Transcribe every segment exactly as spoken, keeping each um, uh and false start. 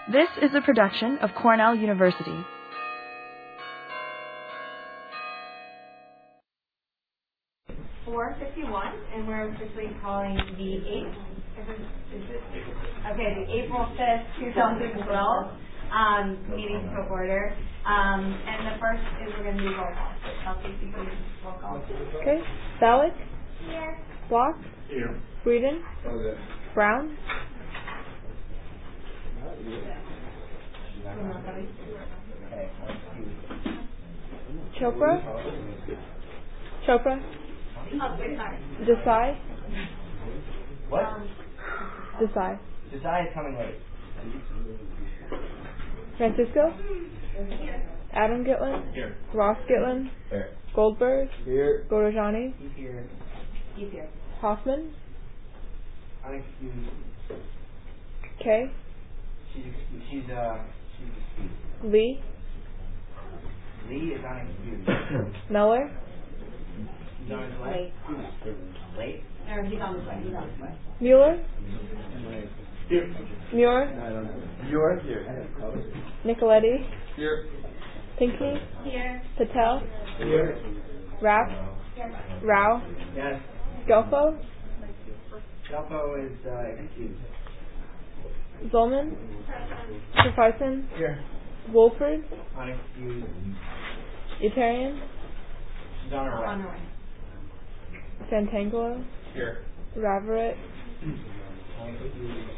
This is a production of Cornell University. four fifty-one, and we're officially calling the eighth. Is it, okay, the April fifth, twenty twelve um, meeting to order. Um, and the first is we're going to do roll call. So Chelsea, if you please roll call. Okay. Balik? Here. Block? Here. Breeden? Okay. Brown? Chopra? Chopra? Oh, wait, sorry. Desai? What? Desai. Desai is coming late. Francisco? Here. Adam Gitlin? Here. Ross Gitlin? Here. Goldberg? Here. Godojani? He's here. He's here. Hoffman? Unexcused. Kay? She's excused. She's, uh, she's excused. Lee? Lee is unexcused. Meller? He's on his way? Late? Or he's on his way. He's on his way. Mueller? Here. Muir? I don't know. You're here. Nicoletti? Here. Pinckney? Here. Patel? Here. Rapp? Here. Rao? Yes. Gelfo? Gelfo is, uh, excused. Zolman? Sufison? Here. Wolford? Unexcused. Etarian? She's on her way. On her way. Santangelo? Here. Raveret? Unexcused.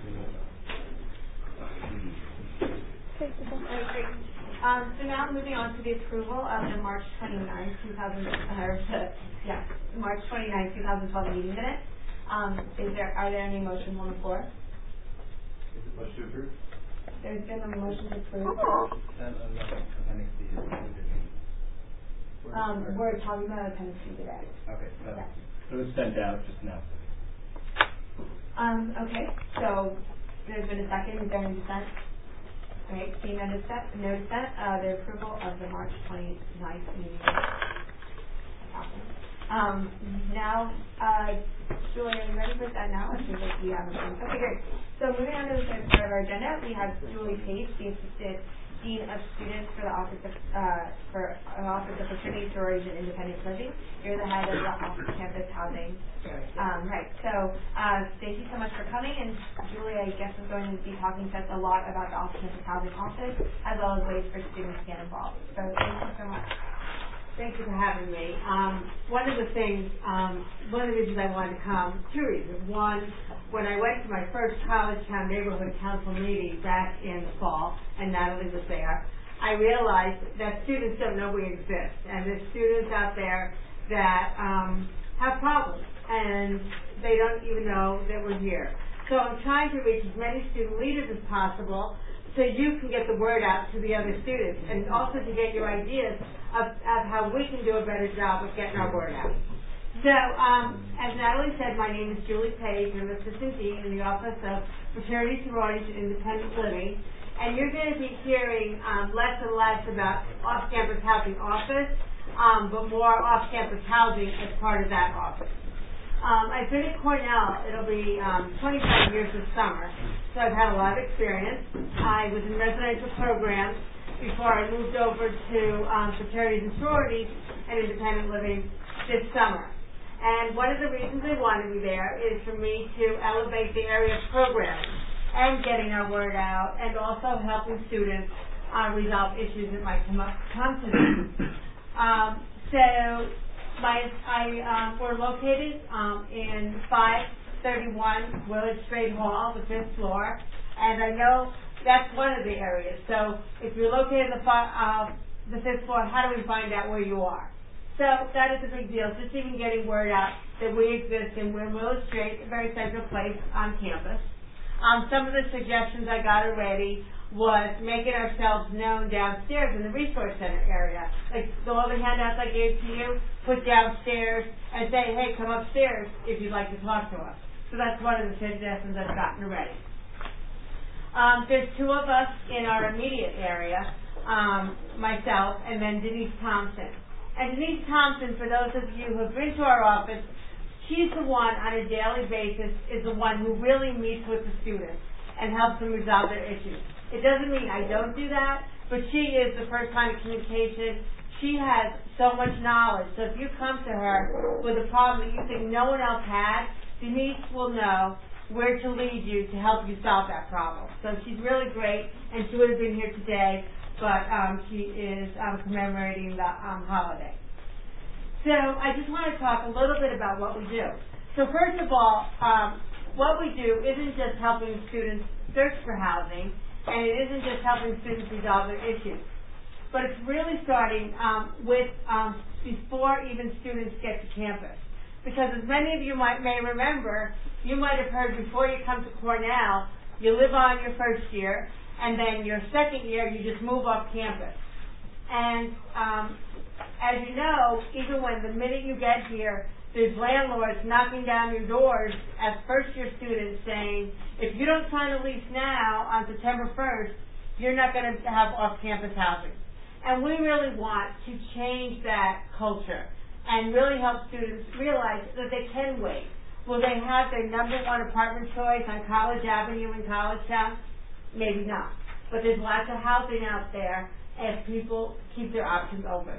Okay, so Okay, great. Um, so now moving on to the approval of the March twenty-ninth, two thousand, or the, yeah, March twenty-ninth, two thousand twelve meeting minutes. Um, is there, are there any motions on the floor? Is it motion to approve? There's been a motion to approve. Um, we're talking about appendix C today. Okay, so Yeah. it was sent out just now. Um, okay, so there's been a second. Is there any dissent? Okay, seeing no dissent, no dissent, uh, the approval of the March twenty-ninth meeting. Um, now, uh, Julie, are you ready for that now? Or should we have a Okay, great. So moving on to the second part of our agenda, we have Julie Page, the Assistant Dean of Students for the Office of, uh, for uh, Office of Fraternity, Sororities, and Independent Living. You're the head of the off-campus housing. Um, right, so uh, thank you so much for coming, and Julie, I guess, is going to be talking to us a lot about the off-campus housing office, as well as ways for students to get involved. So thank you so much. Thank you for having me. Um, one of the things, um, one of the reasons I wanted to come, two reasons. One, when I went to my first College Town Neighborhood Council meeting back in the fall, and Natalie was there, I realized that students don't know we exist, and there's students out there that um, have problems, and they don't even know that we're here. So I'm trying to reach as many student leaders as possible so you can get the word out to the other students, and also to get your ideas of, of how we can do a better job of getting our word out. So, um, as Natalie said, my name is Julie Page. I'm Assistant Dean in the Office of Fraternity, Sororities, and Independent Living. And you're going to be hearing um, less and less about off-campus housing office, um, but more off-campus housing as part of that office. Um, I've been at Cornell, it'll be um, twenty-five years this summer, so I've had a lot of experience. I was in residential programs before I moved over to um, fraternities and sororities and independent living this summer. And one of the reasons I wanted me there is for me to elevate the area of programming and getting our word out, and also helping students uh, resolve issues that might come up come to them. Um, so my, I, um, we're located um, in five thirty-one Willard Straight Hall, the fifth floor, and I know that's one of the areas. So if you're located in the, uh, the fifth floor, how do we find out where you are? So that is a big deal, just even getting word out that we exist and we're in Willard Straight, a very central place on campus. Um, some of the suggestions I got already was making ourselves known downstairs in the Resource Center area. Like all the handouts I gave to you, put downstairs and say, hey, come upstairs if you'd like to talk to us. So that's one of the suggestions I've gotten already. Um, there's two of us in our immediate area, um, myself and then Denise Thompson. And Denise Thompson, for those of you who have been to our office, she's the one on a daily basis is the one who really meets with the students. and helps them resolve their issues. It doesn't mean I don't do that, but she is the first line of communication. She has so much knowledge. So if you come to her with a problem that you think no one else has, Denise will know where to lead you to help you solve that problem. So she's really great, and she would have been here today, but um, she is um, commemorating the um, holiday. So I just want to talk a little bit about what we do. So first of all, um, what we do isn't just helping students search for housing, and it isn't just helping students resolve their issues, but it's really starting um, with um, before even students get to campus. Because as many of you might may remember, you might have heard before you come to Cornell, you live on your first year, and then your second year you just move off campus. And um, as you know, even when the minute you get here, there's landlords knocking down your doors as first-year students saying, if you don't sign a lease now on September first, you're not going to have off-campus housing. And we really want to change that culture and really help students realize that they can wait. Will they have their number one apartment choice on College Avenue in College Town? Maybe not. But there's lots of housing out there if people keep their options open.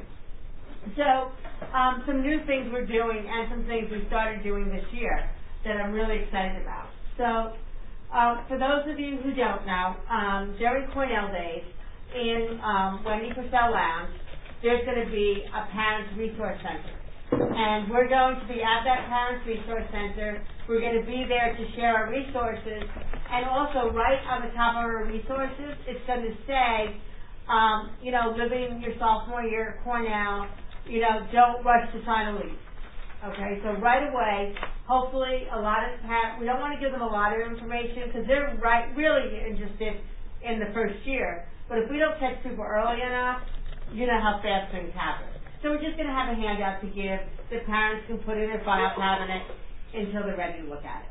So, um, some new things we're doing and some things we started doing this year that I'm really excited about. So, uh, for those of you who don't know, um, during Cornell Days in um, Wendy Purcell Lounge, there's going to be a Parents Resource Center. And we're going to be at that Parents Resource Center. We're going to be there to share our resources. And also, right on the top of our resources, it's going to say, um, you know, living your sophomore year at Cornell, you know, don't rush to sign a lease. Okay, so right away, hopefully a lot of parents, we don't want to give them a lot of information because they're right, really interested in the first year. But if we don't catch people early enough, you know how fast things happen. So we're just going to have a handout to give that parents can put in their file cabinet until they're ready to look at it.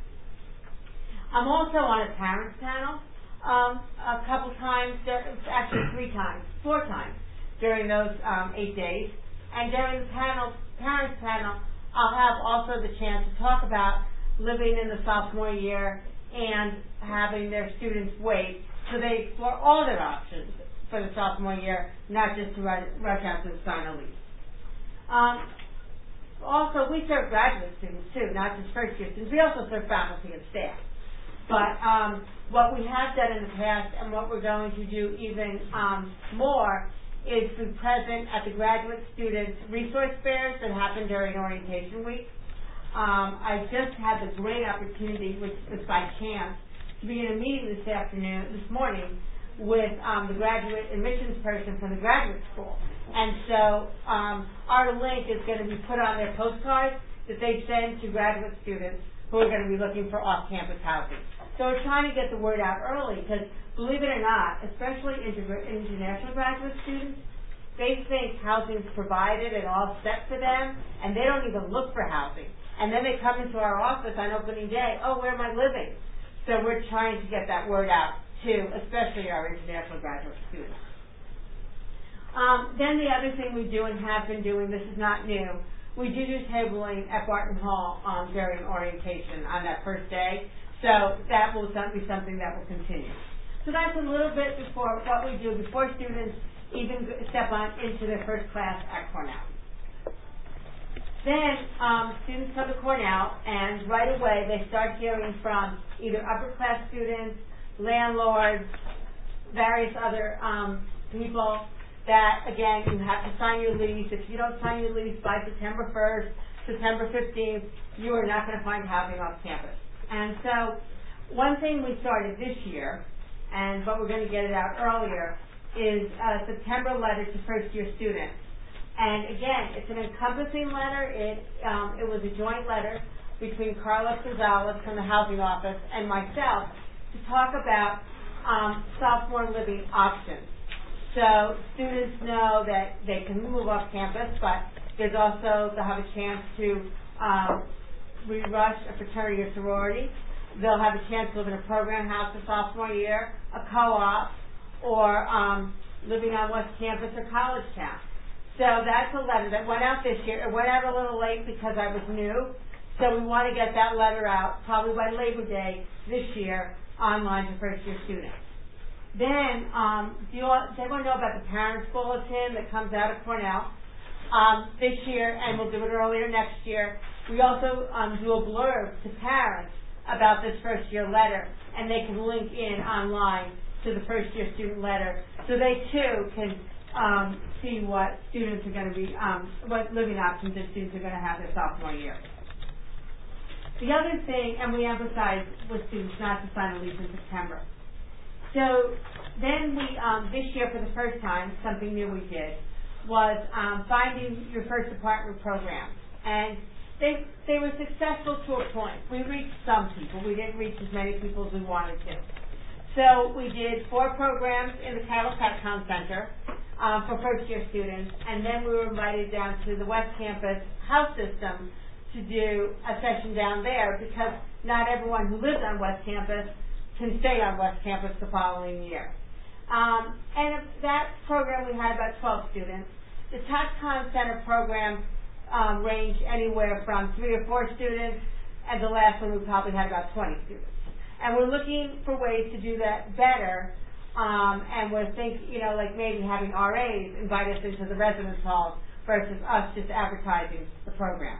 I'm also on a parents panel um, a couple times, actually three times, four times during those um, eight days. And during the panel, parents panel, I'll have also the chance to talk about living in the sophomore year and having their students wait so they explore all their options for the sophomore year, not just to run, rush out to sign a lease. Um, also, we serve graduate students too, not just first year students. We also serve faculty and staff. But um, what we have done in the past and what we're going to do even um, more is be present at the graduate students' resource fairs that happen during orientation week. Um, I just had the great opportunity, which was by chance, to be in a meeting this afternoon, this morning, with um, the graduate admissions person from the graduate school. And so um, our link is going to be put on their postcards that they send to graduate students who are going to be looking for off-campus housing. So we're trying to get the word out early because, believe it or not, especially inter- international graduate students, they think housing is provided and all set for them, and they don't even look for housing. And then they come into our office on opening day, oh, where am I living? So we're trying to get that word out to especially our international graduate students. Um, then the other thing we do and have been doing, this is not new, we do do tabling at Barton Hall um, during orientation on that first day. So that will be something that will continue. So that's a little bit before what we do before students even step on into their first class at Cornell. Then um, students come to Cornell, and right away they start hearing from either upper class students, landlords, various other um, people that, again, you have to sign your lease. If you don't sign your lease by September first, September fifteenth, you are not going to find housing off campus. And so one thing we started this year, and but we're going to get it out earlier, is a September letter to first-year students. And again, it's an encompassing letter. It um, it was a joint letter between Carlos Gonzalez from the Housing Office and myself to talk about um, sophomore living options. So students know that they can move off campus, but there's also, they'll have a chance to um, re-rush a fraternity or sorority. They'll have a chance to live in a program house the sophomore year, a co-op, or um, living on West Campus or College Town. So that's a letter that went out this year. It went out a little late because I was new, so we want to get that letter out probably by Labor Day this year online to first year students. Then, um, do you all, does everyone know about the Parents Bulletin that comes out of Cornell um, this year, and we'll do it earlier next year? We also um, do a blurb to parents about this first year letter, and they can link in online to the first year student letter, so they too can um, see what students are going to be, um, what living options their students are going to have their sophomore year. The other thing, and we emphasize with students not to sign a lease in September. So then we, um, this year for the first time, something new we did was um, finding your first apartment program. And they they were successful to a point. We reached some people. We didn't reach as many people as we wanted to. So we did four programs in the Carroll Petcom Center um, for first year students, and then we were invited down to the West Campus house system to do a session down there, because not everyone who lives on West Campus can stay on West Campus the following year. Um, and that program we had about twelve students. The TACCON Center program um, ranged anywhere from three or four students, and the last one we probably had about twenty students. And we're looking for ways to do that better, um, and we're thinking, you know, like maybe having R As invite us into the residence halls versus us just advertising the program.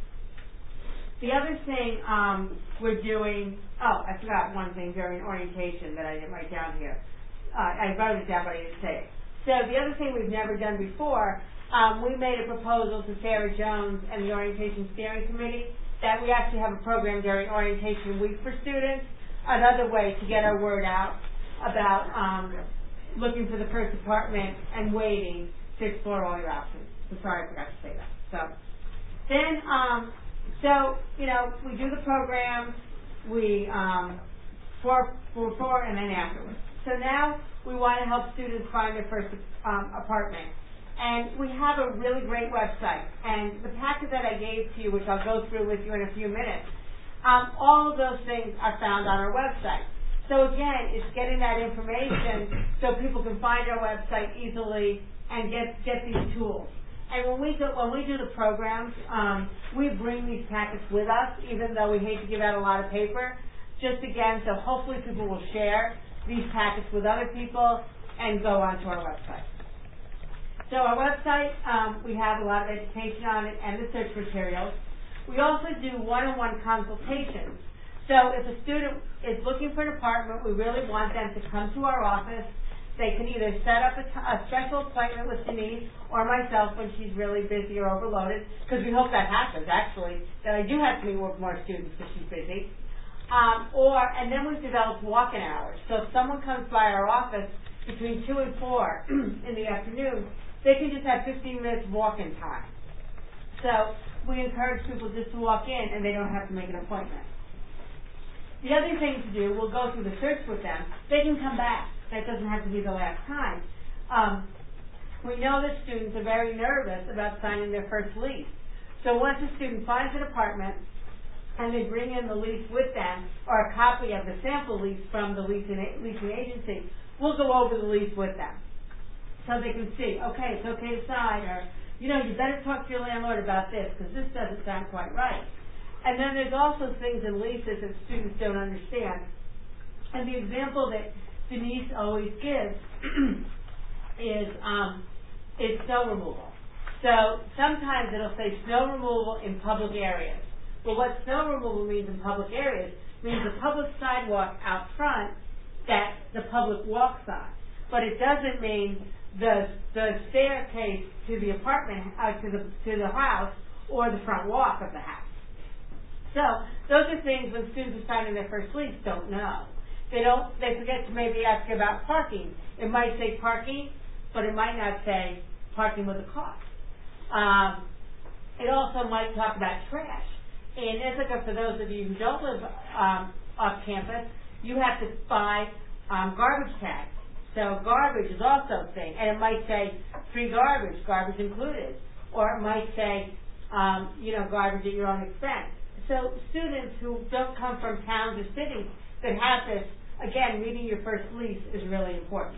The other thing um, we're doing, oh, I forgot one thing during orientation that I didn't write down here. Uh, I wrote it down, but I didn't say it. So the other thing we've never done before, um, we made a proposal to Sarah Jones and the Orientation Steering Committee that we actually have a program during orientation week for students, another way to get our word out about um, looking for the first apartment and waiting to explore all your options. I'm sorry I forgot to say that. So then, um, So, you know, we do the program, we, um, for, for, for, and then afterwards. So now we want to help students find their first um, apartment. And we have a really great website. And the packet that I gave to you, which I'll go through with you in a few minutes, um, all of those things are found on our website. So again, it's getting that information so people can find our website easily and get, get these tools. And when we do, when we do the programs, um, we bring these packets with us, even though we hate to give out a lot of paper, just again, so hopefully people will share these packets with other people and go onto our website. So our website, um, we have a lot of education on it and the search materials. We also do one-on-one consultations. So if a student is looking for an apartment, we really want them to come to our office. They can either set up a, t- a special appointment with Denise or myself when she's really busy or overloaded, because we hope that happens, actually, that I do have to meet with more students because she's busy. Um, or, and then we've developed walk-in hours. So if someone comes by our office between two and four in the afternoon, they can just have fifteen minutes walk-in time. So we encourage people just to walk in and they don't have to make an appointment. The other thing to do, we'll go through the search with them. They can come back. That doesn't have to be the last time. Um, we know that students are very nervous about signing their first lease. So once a student finds an apartment and they bring in the lease with them or a copy of the sample lease from the leasing, leasing agency, we'll go over the lease with them so they can see, okay, it's okay to sign, or, you know, you better talk to your landlord about this because this doesn't sound quite right. And then there's also things in leases that students don't understand. And the example that Denise always gives is um, is snow removal. So sometimes it'll say snow removal in public areas. Well, what snow removal means in public areas means a public sidewalk out front that the public walks on. But it doesn't mean the the staircase to the apartment, uh, to the to the house, or the front walk of the house. So those are things when students are signing their first lease don't know. They don't, they forget to maybe ask about parking. It might say parking, but it might not say parking with a cost. Um, it also might talk about trash. In Ithaca, for those of you who don't live um, off campus, you have to buy um, garbage tags. So garbage is also a thing. And it might say free garbage, garbage included. Or it might say, um, you know, garbage at your own expense. So students who don't come from towns or cities that have this, again, reading your first lease is really important.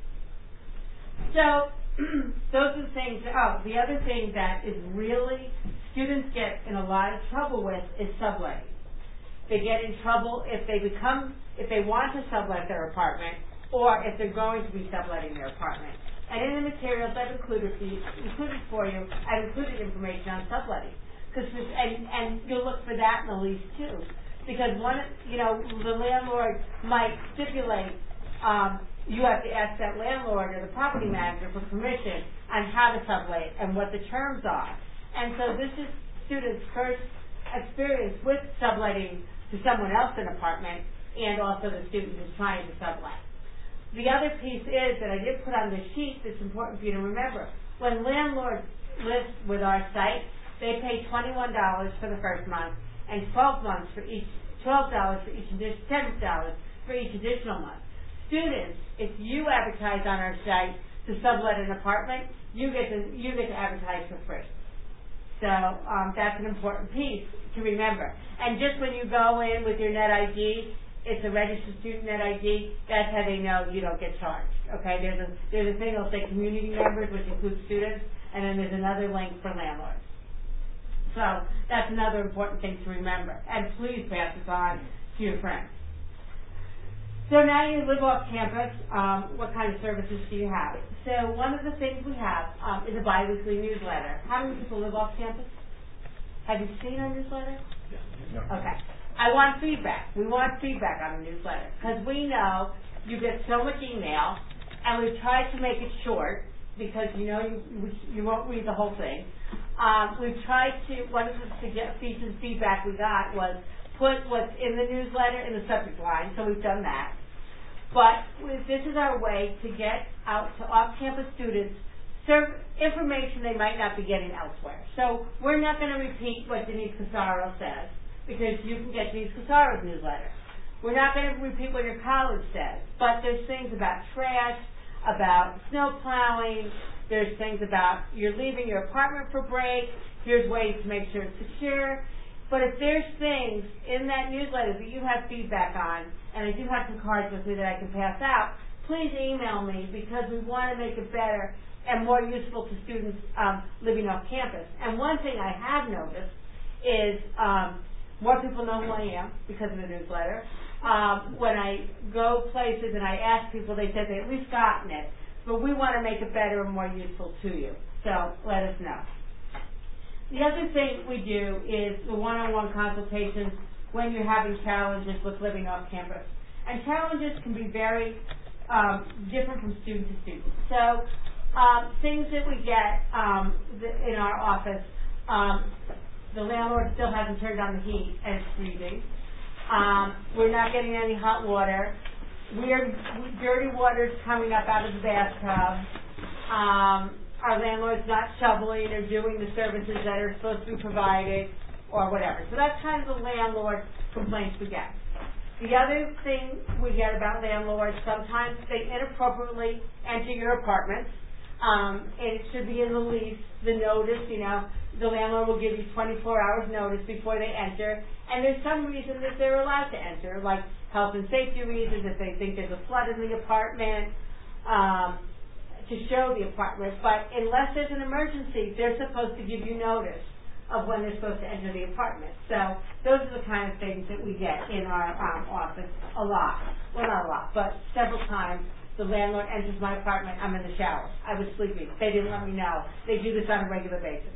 So those are the things. Oh, the other thing that is really students get in a lot of trouble with is subletting. They get in trouble if they become, if they want to sublet their apartment, or if they're going to be subletting their apartment. And in the materials I've included for you, included for you, I've included information on subletting. Cause this, and, and you'll look for that in the lease too. Because one, you know, the landlord might stipulate, um, you have to ask that landlord or the property manager for permission on how to sublet and what the terms are. And so this is students' first experience with subletting to someone else an apartment, and also the student who's trying to sublet. The other piece is that I did put on the sheet that's important for you to remember. When landlords list with our site, they pay twenty-one dollars for the first month and twelve months for each, twelve dollars for each additional, ten dollars for each additional month. Students, if you advertise on our site to sublet an apartment, you get to you get to advertise for free. So um, that's an important piece to remember. And just when you go in with your net I D, it's a registered student net I D, that's how they know you don't get charged. Okay, there's a there's a thing that'll say community members, which includes students, and then there's another link for landlords. So that's another important thing to remember. And please pass this on to your friends. So now you live off campus, um, what kind of services do you have? So one of the things we have um, is a biweekly newsletter. How many people live off campus? Have you seen our newsletter? No. Okay. I want feedback. We want feedback on the newsletter because we know you get so much email, and we've tried to make it short because you know you you won't read the whole thing. Um, we've tried to. One of the pieces of feedback we got was put what's in the newsletter in the subject line. So we've done that. But this is our way to get out to off-campus students serve information they might not be getting elsewhere. So we're not going to repeat what Denise Casaro says, because you can get Denise Casaro's newsletter. We're not going to repeat what your college says, but there's things about trash, about snow plowing, there's things about you're leaving your apartment for break, here's ways to make sure it's secure. But if there's things in that newsletter that you have feedback on, and I do have some cards with me that I can pass out, please email me, because we want to make it better and more useful to students um, living off campus. And one thing I have noticed is um, more people know who I am because of the newsletter. Um, when I go places and I ask people, they said they at least gotten it. But we want to make it better and more useful to you. So let us know. The other thing we do is the one-on-one consultations when you're having challenges with living off campus. And challenges can be very um, different from student to student. So um, things that we get um, th- in our office, um, the landlord still hasn't turned on the heat and it's freezing. Um, we're not getting any hot water. We're, dirty water's coming up out of the bathtub. Um, our landlord's not shoveling or doing the services that are supposed to be provided or whatever. So that's kind of the landlord complaints we get. The other thing we get about landlords, sometimes they inappropriately enter your apartments. Um, and it should be in the lease, the notice, you know, the landlord will give you twenty-four hours notice before they enter. And there's some reason that they're allowed to enter, like health and safety reasons, if they think there's a flood in the apartment, um, to show the apartment. But unless there's an emergency, they're supposed to give you notice of when they're supposed to enter the apartment. So those are the kind of things that we get in our um, office a lot. Well, not a lot, but several times. The landlord enters my apartment, I'm in the shower. I was sleeping. They didn't let me know. They do this on a regular basis.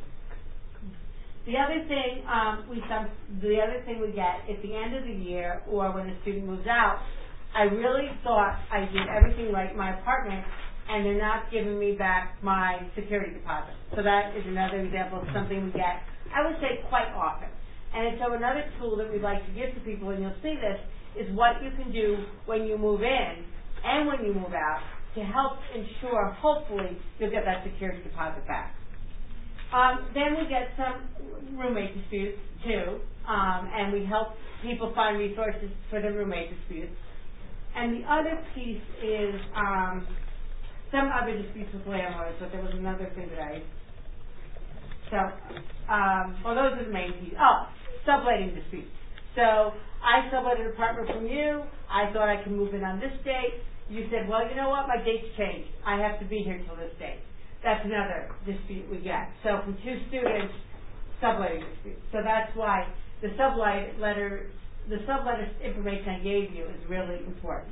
The other thing um, we some, the other thing we get at the end of the year, or when the student moves out, I really thought I did everything right in my apartment, and they're not giving me back my security deposit. So that is another example of something we get, I would say, quite often. And so another tool that we'd like to give to people, and you'll see this, is what you can do when you move in and when you move out to help ensure, hopefully, you'll get that security deposit back. Um, then we get some roommate disputes, too, um, and we help people find resources for the roommate disputes. And the other piece is um, some other disputes with landlords, but there was another thing that I... So, um, well, those are the main pieces. Oh, subletting disputes. So, I subletted an apartment from you. I thought I could move in on this date. You said, well, you know what, my date's changed. I have to be here till this date. That's another dispute we get. So from two students, subletting disputes. So that's why the sublet letter the subletter information I gave you is really important.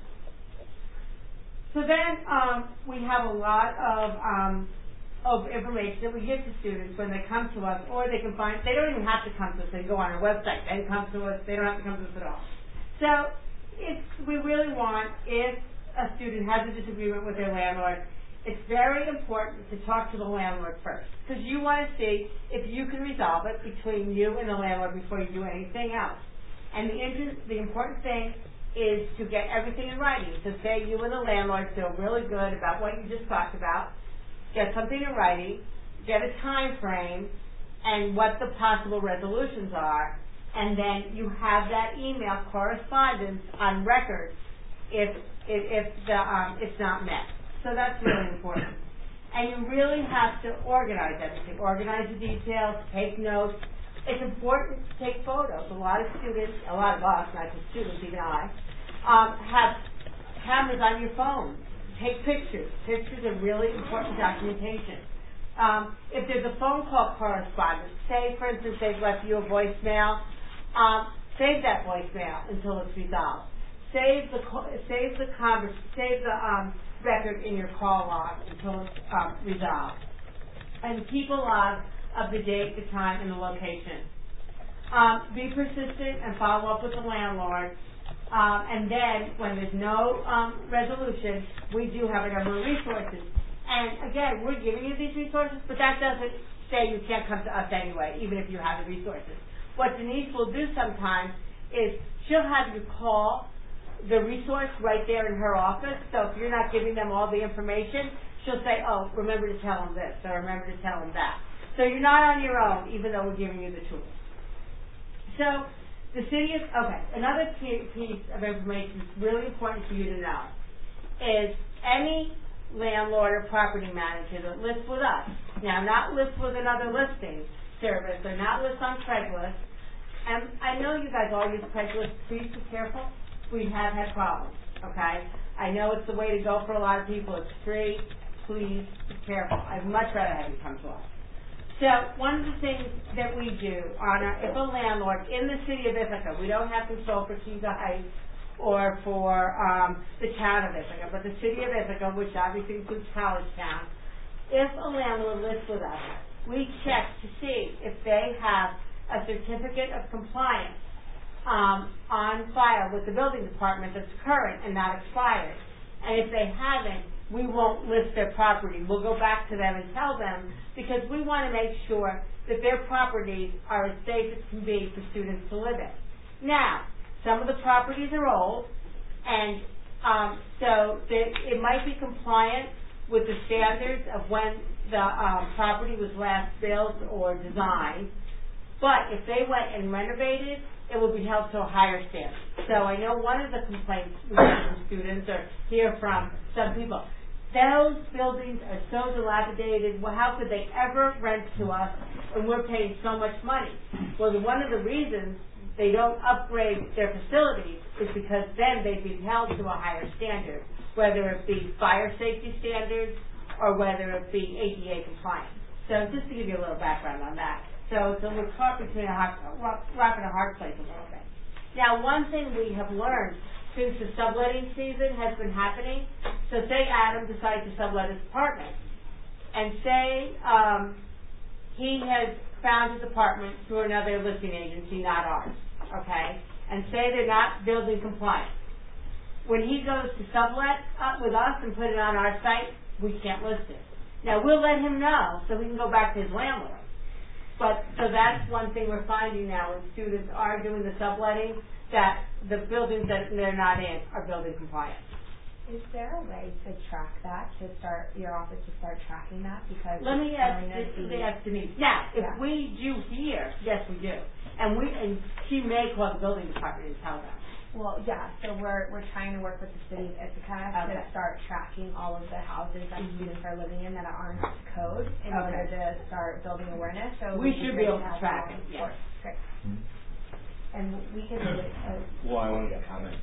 So then um, we have a lot of um, of information that we give to students when they come to us, or they can find, they don't even have to come to us, they go on our website, they come to us, they don't have to come to us at all. So it's, we really want, if a student has a disagreement with their landlord, it's very important to talk to the landlord first, because you want to see if you can resolve it between you and the landlord before you do anything else. And the, inter- the important thing is to get everything in writing. So say you and the landlord feel really good about what you just talked about, get something in writing, get a time frame, and what the possible resolutions are, and then you have that email correspondence on record if if, if the um, it's not met. So that's really important. And you really have to organize everything. Organize the details, take notes. It's important to take photos. A lot of students, a lot of us, not just students, even I, um, have cameras on your phone. Take pictures. Pictures are really important documentation. Um, if there's a phone call correspondence, say, for instance, they've left you a voicemail, um, save that voicemail until it's resolved. Save the save the converse, save the um, record in your call log until it's um, resolved, and keep a log of the date, the time, and the location. Um, be persistent and follow up with the landlord. Um, and then, when there's no um, resolution, we do have a number of resources. And again, we're giving you these resources, but that doesn't say you can't come to us anyway, even if you have the resources. What Denise will do sometimes is she'll have you call the resource right there in her office. So if you're not giving them all the information, she'll say, oh, remember to tell them this, or remember to tell them that. So you're not on your own, even though we're giving you the tools. So the city is, okay, another piece of information that's really important for you to know is any landlord or property manager that lists with us, now not list with another listing service, or not list on Craigslist, and I know you guys all use Craigslist, please be careful, we have had problems, okay? I know it's the way to go for a lot of people, it's free, please be careful, I'd much rather have you come to us. So one of the things that we do on our, if a landlord in the city of Ithaca, we don't have control for Keza Heights or for um, the town of Ithaca, but the city of Ithaca, which obviously includes College Town, if a landlord lists with us, we check to see if they have a certificate of compliance um, on file with the building department that's current and not expired. And if they haven't, we won't list their property. We'll go back to them and tell them, because we want to make sure that their properties are as safe as can be for students to live in. Now, some of the properties are old, and um, so they, it might be compliant with the standards of when the um, property was last built or designed, but if they went and renovated, it will be held to a higher standard. So I know one of the complaints we get from students or hear from some people, those buildings are so dilapidated, well, how could they ever rent to us when we're paying so much money? Well, one of the reasons they don't upgrade their facilities is because then they'd be held to a higher standard, whether it be fire safety standards or whether it be A D A compliance. So just to give you a little background on that. So, so we're caught between a hard, rock and a hard place a little bit. Now, one thing we have learned since the subletting season has been happening, so say Adam decides to sublet his apartment, and say um, he has found his apartment through another listing agency, not ours, okay, and say they're not building compliant. When he goes to sublet uh, with us and put it on our site, we can't list it. Now, we'll let him know so he can go back to his landlord. But, so that's one thing we're finding now when students are doing the subletting, that the buildings that they're not in are building compliant. Is there a way to track that, to start, your office to start tracking that? Because Let me ask, the, ask Denise. Now, if yeah. we do here, yes we do. And we, and she may call the building department and tell them. Well, yeah, so we're we're trying to work with the city of Ithaca Okay. to start tracking all of the houses that Mhm. students are living in that aren't up to code in Okay. order to start building awareness. So We it'd should great be able to have track them on it, board. yes. Great. And we can do it, uh, Well, I want to get a comment.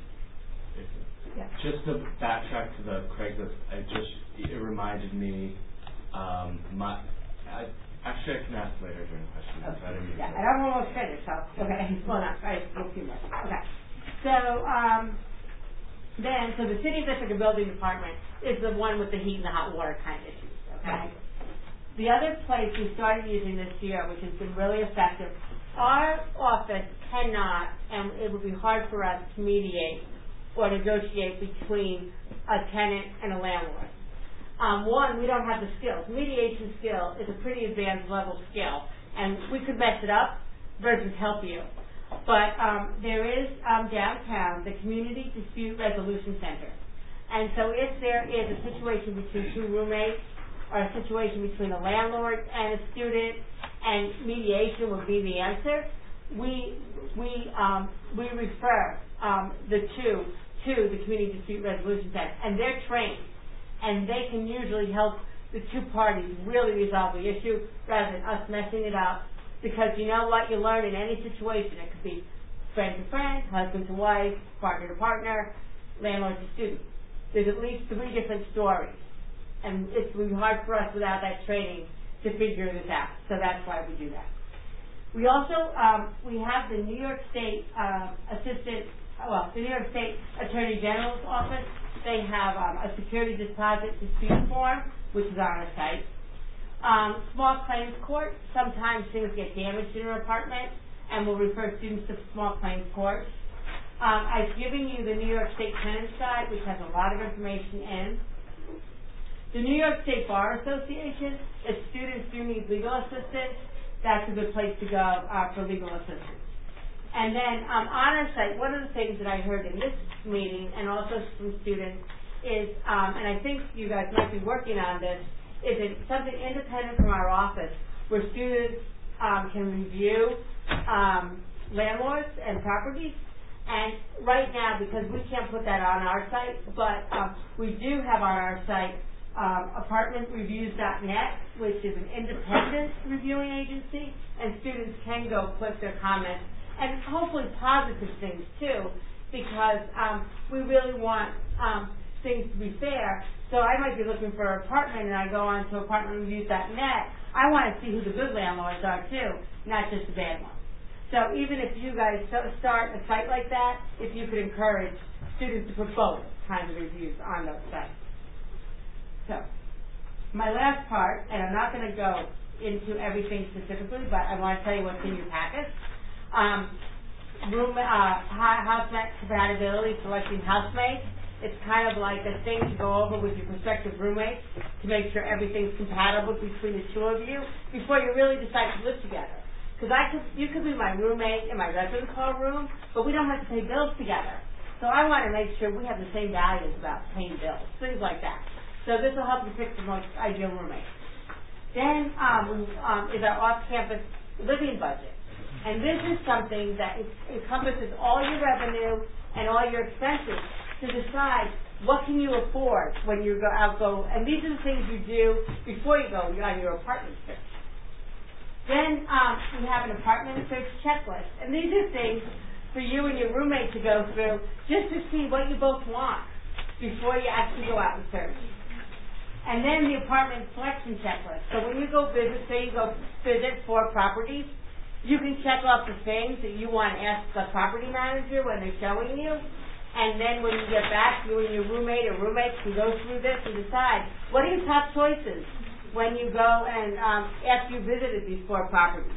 yeah. Just to backtrack to the Craigslist, I just, it reminded me, um, my, I, Actually, I can ask later during questions. Okay. I didn't mean Yeah, to- and I'm almost finished, so, okay, well, not, right, a few minutes, okay. So, um, then, so the city district and building department is the one with the heat and the hot water kind of issues, okay? The other place we started using this year, which has been really effective, our office cannot, and it would be hard for us to mediate or negotiate between a tenant and a landlord. Um, one, we don't have the skills. Mediation skill is a pretty advanced level skill, and we could mess it up versus help you. But um, there is um, downtown the Community Dispute Resolution Center, and so if there is a situation between two roommates or a situation between a landlord and a student, and mediation would be the answer, we we um, we refer um, the two to the Community Dispute Resolution Center, and they're trained. And they can usually help the two parties really resolve the issue rather than us messing it up. Because you know what, you learn in any situation. It could be friend to friend, husband to wife, partner to partner, landlord to student. There's at least three different stories. And it's really hard for us without that training to figure this out. So that's why we do that. We also, um, we have the New York State uh, Assistant, well, the New York State Attorney General's office. They have um, a security deposit dispute form, which is on our site. Um, small claims court, sometimes things get damaged in an apartment, and we'll refer students to small claims court. Um, I've given you the New York State Tenants Guide, which has a lot of information in. The New York State Bar Association, if students do need legal assistance, that's a good place to go uh, for legal assistance. And then um, on our site, one of the things that I heard in this meeting and also from students is, um, and I think you guys might be working on this, is it something independent from our office where students um, can review um, landlords and properties. And right now, because we can't put that on our site, but um, we do have on our site um, apartment reviews dot net, which is an independent reviewing agency, and students can go click their comments. And hopefully positive things too, because um, we really want um, things to be fair. So I might be looking for an apartment, and I go on to apartment reviews dot net. I want to see who the good landlords are too, not just the bad ones. So even if you guys start a site like that, if you could encourage students to put both kinds of reviews on those sites. So my last part, and I'm not going to go into everything specifically, but I want to tell you what's in your packet. Um, room, uh, housemate compatibility, selecting housemates. It's kind of like a thing to go over with your prospective roommates to make sure everything's compatible between the two of you before you really decide to live together. Because I could, you could be my roommate in my residence hall room, but we don't have to pay bills together. So I want to make sure we have the same values about paying bills, things like that. So this will help you pick the most ideal roommate. Then um, um, is our off-campus living budget. And this is something that encompasses all your revenue and all your expenses to decide what can you afford when you go out go. And these are the things you do before you go on your apartment search. Then um, we have an apartment search checklist. And these are things for you and your roommate to go through just to see what you both want before you actually go out and search. And then the apartment selection checklist. So when you go visit, say you go visit four properties, you can check off the things that you want to ask the property manager when they're showing you. And then when you get back, you and your roommate or roommates can go through this and decide what are your top choices when you go and um, after you visited these four properties.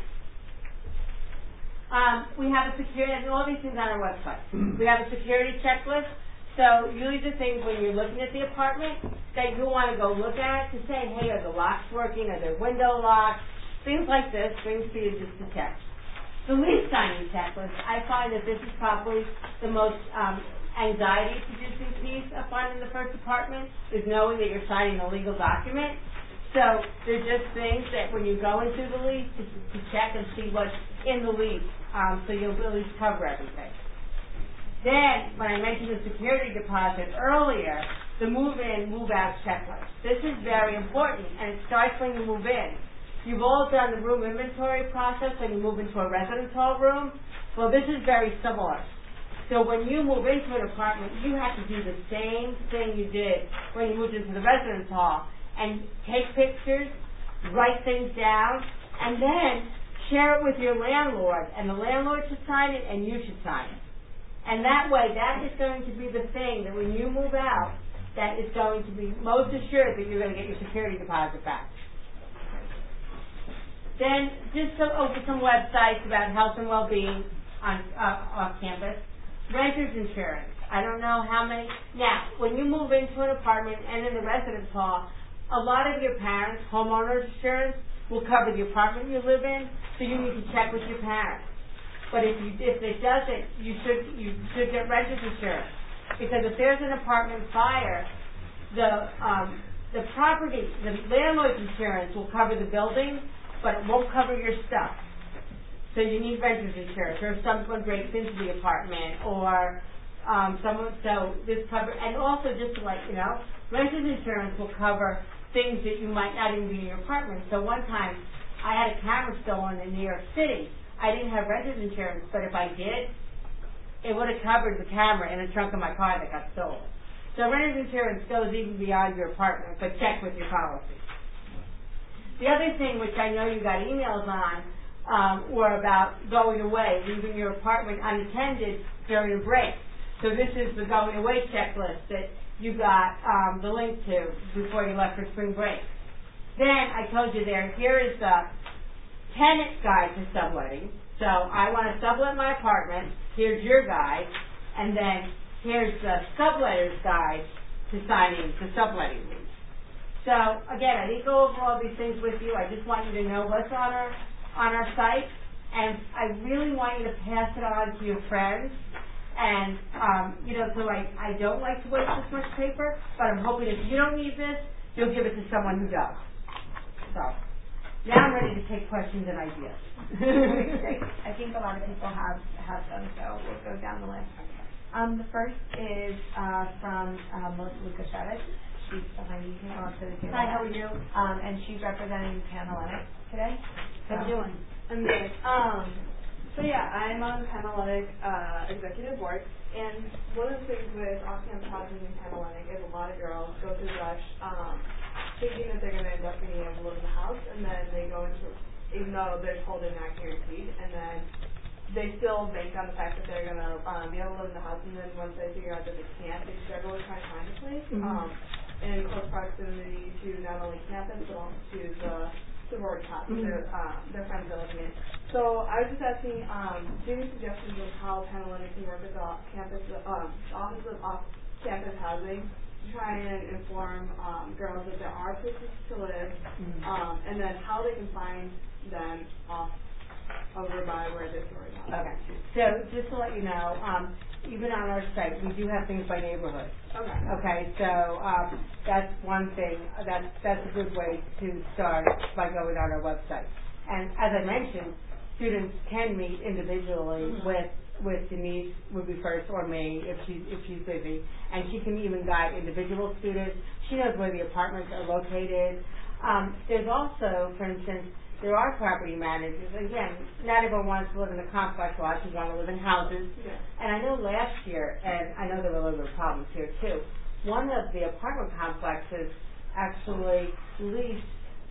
Um, we have a security, and all these things on our website. We have a security checklist. So usually the things when you're looking at the apartment that you want to go look at to say, hey, are the locks working? Are there window locks? Things like this, things for you just to check. The lease signing checklist, I find that this is probably the most um, anxiety-producing piece of finding the first apartment, is knowing that you're signing a legal document. So they're just things that when you go into the lease, to, to check and see what's in the lease, um, so you'll at least cover everything. Then, when I mentioned the security deposit earlier, the move-in, move-out checklist. This is very important, and it starts when you move in. You've all done the room inventory process when you move into a residence hall room. Well, this is very similar. So when you move into an apartment, you have to do the same thing you did when you moved into the residence hall and take pictures write things down, and then share it with your landlord, and the landlord should sign it, and you should sign it. And that way, that is going to be the thing that when you move out, that is going to be most assured that you're going to get your security deposit back. Then, just to open some websites about health and well-being on uh, off campus. Renter's insurance. I don't know how many. Now, when you move into an apartment and in the residence hall, a lot of your parents' homeowner's insurance will cover the apartment you live in, so you need to check with your parents. But if you if it doesn't, you should you should get renter's insurance, because if there's an apartment fire, the um, the property, the landlord's insurance will cover the building, but it won't cover your stuff. So you need renter's insurance, or if someone breaks into the apartment, or um, someone. So this cover, and also just to let you know, renter's insurance will cover things that you might not even be in your apartment. So one time, I had a camera stolen in New York City. I didn't have renter's insurance, but if I did, it would have covered the camera in the trunk of my car that got stolen. So renter's insurance goes even beyond your apartment, but check with your policy. The other thing, which I know you got emails on, um, were about going away, leaving your apartment unattended during a break. So this is the going away checklist that you got um, the link to before you left for spring break. Then I told you there, here is the tenant guide to subletting. So I want to sublet my apartment. Here's your guide, and then here's the subletter's guide to signing the subletting lease. So again, I didn't go over all these things with you. I just want you to know what's on our on our site, and I really want you to pass it on to your friends. And, um, you know, so I, I don't like to waste this much paper, but I'm hoping if you don't need this, you'll give it to someone who does. So, now I'm ready to take questions and ideas. I think a lot of people have, have them, so we'll go down the list. Um, the first is uh, from uh, Melissa Luca Chavez. She's behind you. Can you come up to the table? Hi, how are you? Um, and she's representing Panalytic today. How are you doing? I'm good. Um, so yeah, I'm on the Panalytic uh, executive board, and one of the things with off-campus housing in Panalytic is a lot of girls go through the rush um, thinking that they're going to end up being able to live in the house, and then they go into, even though they're told they're not guaranteed, and then they still bank on the fact that they're going to um, be able to live in the house, and then once they figure out that they can't, they struggle with trying to find a place Mm-hmm. um, in close proximity to not only campus, but also to the sorority house mm-hmm. their, uh, their friends are living in. So I was just asking, um, do you have any suggestions of how Panalytic can work with the campus, um, the Office of Off-Campus Housing to try and inform um, girls that there are places to live, mm-hmm. um, and then how they can find them off over by where they're sorority house. Okay. So just to let you know, um, even on our site, we do have things by neighborhood. Okay. Okay, so um, that's one thing. That's that's a good way to start by going on our website. And as I mentioned, students can meet individually mm-hmm. with with Denise would be first, or me if she's if she's busy, and she can even guide individual students. She knows where the apartments are located. Um, there's also, for instance, there are property managers. Again, not everyone wants to live in a complex. Lots of people want to live in houses. Yeah. And I know last year, and I know there were a little bit of problems here too, one of the apartment complexes actually leased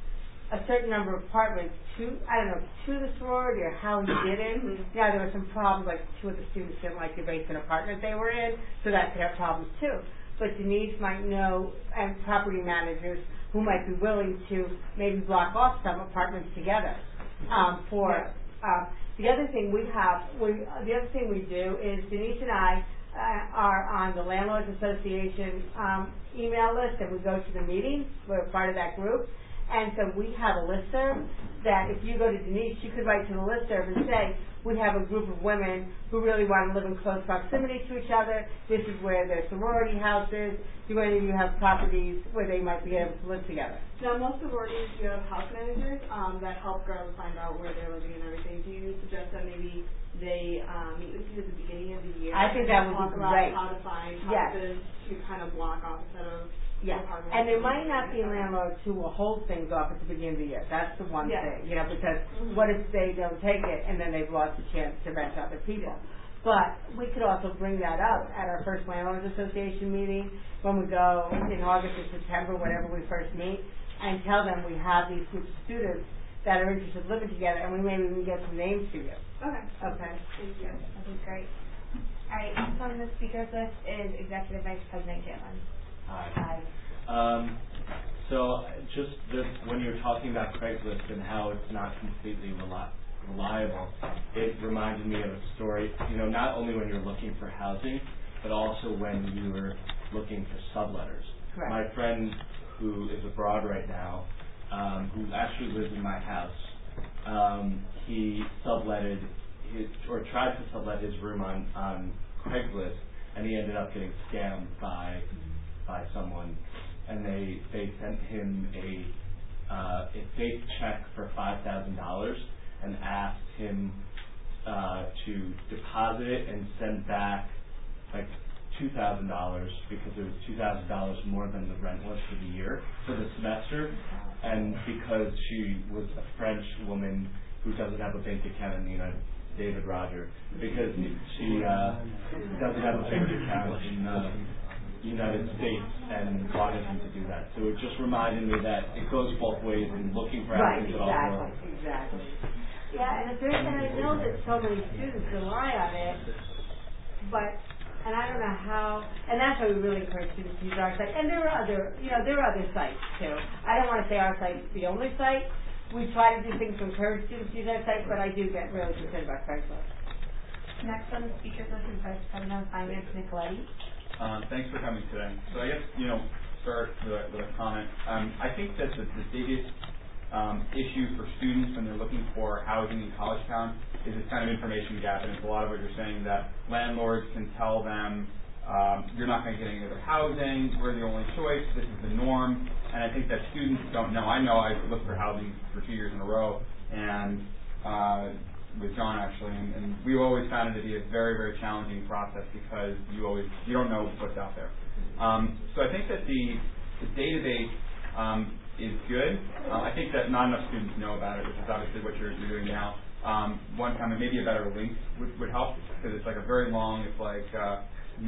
a certain number of apartments to, I don't know, to the sorority or how he did it. Mm-hmm. Yeah, there were some problems, like two of the students didn't like the basement apartment they were in, so that could have problems too. But Denise might know, and property managers who might be willing to maybe block off some apartments together. Um, for yeah. uh, the other thing we have, we, uh, the other thing we do is Denise and I uh, are on the Landlords Association um, email list, and we go to the meetings. We're part of that group, and so we have a listserv that if you go to Denise, you could write to the listserv and say, we have a group of women who really want to live in close proximity to each other. This is where their sorority house is. Do any of you have properties where they might be able to live together? Now, most sororities, you have house managers um, that help girls find out where they're living and everything. Do you suggest that maybe they um, meet with you at the beginning of the year? I think that would talk be about great. How to find Yes. houses to kind of block off instead of Yeah, and there might not be landlords who will hold things off at the beginning of the year. That's the one yeah. thing, you know, because mm-hmm. what if they don't take it and then they've lost a chance to rent to other people? Yeah. But we could also bring that up at our first Landlords Association meeting when we go in August or September, whenever we first meet, and tell them we have these groups of students that are interested in living together, and we maybe we can get some names to you. Okay. Okay. Thank you. That was great. All right, next on the speakers list is Executive Vice President Gitlin. Hi. Um, so just this, when you're talking about Craigslist and how it's not completely reli- reliable, it reminded me of a story, you know, not only when you're looking for housing, but also when you were looking for subletters. Correct. My friend who is abroad right now, um, who actually lives in my house, um, he subletted his, or tried to sublet his room on, on Craigslist, and he ended up getting scammed by by someone, and they they sent him a uh, a fake check for five thousand dollars and asked him uh, to deposit it and send back like two thousand dollars because it was two thousand dollars more than the rent was for the year for the semester, and because she was a French woman who doesn't have a bank account in the United David Roger because she uh, doesn't have a bank account in the United States and wanted him to do that. So it just reminded me that it goes both ways in looking for Right, housing, but exactly, also exactly. Yeah, and, if and I know that so many students rely on it, but, and I don't know how, and that's why we really encourage students to use our site. And there are other, you know, there are other sites too. I don't want to say our site's the only site. We try to do things to encourage students to use our site, but I do get really concerned about Craigslist. Next on the speakers list is Vice President of Finance, Nicoletti. Um, thanks for coming today. So I guess, you know, start with a, with a comment. Um, I think that the, the biggest um, issue for students when they're looking for housing in College Town is this kind of information gap, and it's a lot of what you're saying, that landlords can tell them, um, you're not going to get any other housing, we're the only choice, this is the norm, and I think that students don't know. I know I looked for housing for two years in a row, and uh, with John actually, and, and we always found it to be a very, very challenging process because you always, you don't know what's out there. Um, so I think that the, the database um, is good. Uh, I think that not enough students know about it, which is obviously what you're, you're doing now. Um, one time, maybe a better link would, would help, because it's like a very long, it's like uh,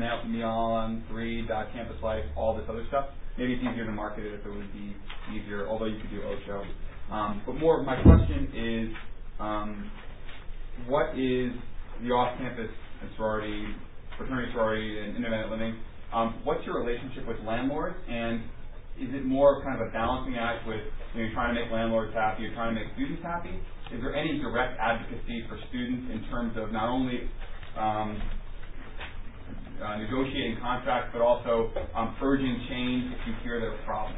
Meon three dot campus life, all this other stuff. Maybe it's easier to market it if it would be easier, although you could do Ocho. Um, but more of my question is, um, what is the off-campus sorority, fraternity sorority, and independent living? Um, what's your relationship with landlords, and is it more kind of a balancing act with, you know, you're trying to make landlords happy, you're trying to make students happy? Is there any direct advocacy for students in terms of not only um, uh, negotiating contracts, but also um, urging change if you hear there are problems?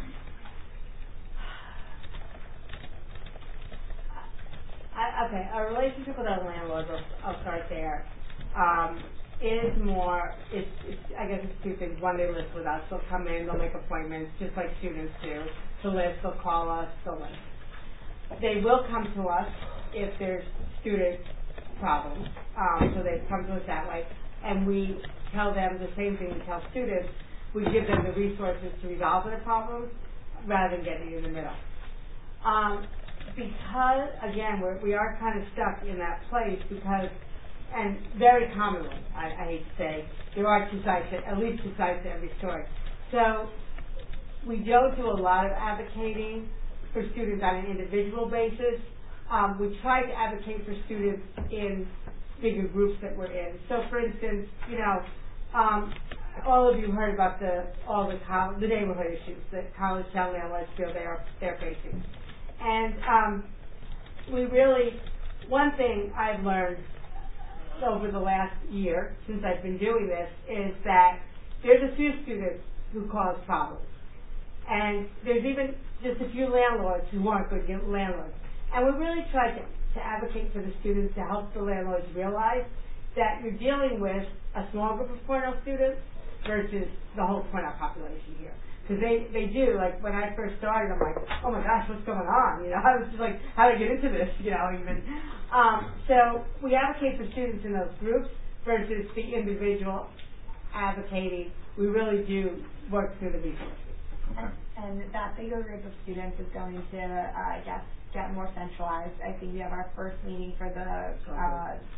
I, okay, our relationship with our landlords, I'll, I'll start there, um, is more, it's, it's, I guess it's two things. One, they list with us. They'll come in, they'll make appointments, just like students do, to list. They'll call us, they'll list. They will come to us if there's student problems. Um, so they come to us that way. And we tell them the same thing we tell students. We give them the resources to resolve their problems rather than getting in the middle. Um, because, again, we're, we are kind of stuck in that place because, and very commonly, I, I hate to say, there are two sides, to, at least two sides to every story. So we don't do a lot of advocating for students on an individual basis. Um, we try to advocate for students in bigger groups that we're in. So, for instance, you know, um, all of you heard about the all the co- the neighborhood issues that College Town landlords feel they are they're facing, and um, we really one thing I've learned over the last year since I've been doing this is that there's a few students who cause problems, and there's even just a few landlords who aren't good landlords. And we really try to, to advocate for the students to help the landlords realize that you're dealing with a small group of Cornell students versus the whole Cornell population here. Because they, they do, like when I first started, I'm like, oh my gosh, what's going on? You know, I was just like, how do I get into this? You know, even. Um, so we advocate for students in those groups versus the individual advocating. We really do work through the resources. And, and that bigger group of students is going to, uh, I guess, get more centralized. I think we have our first meeting for the uh,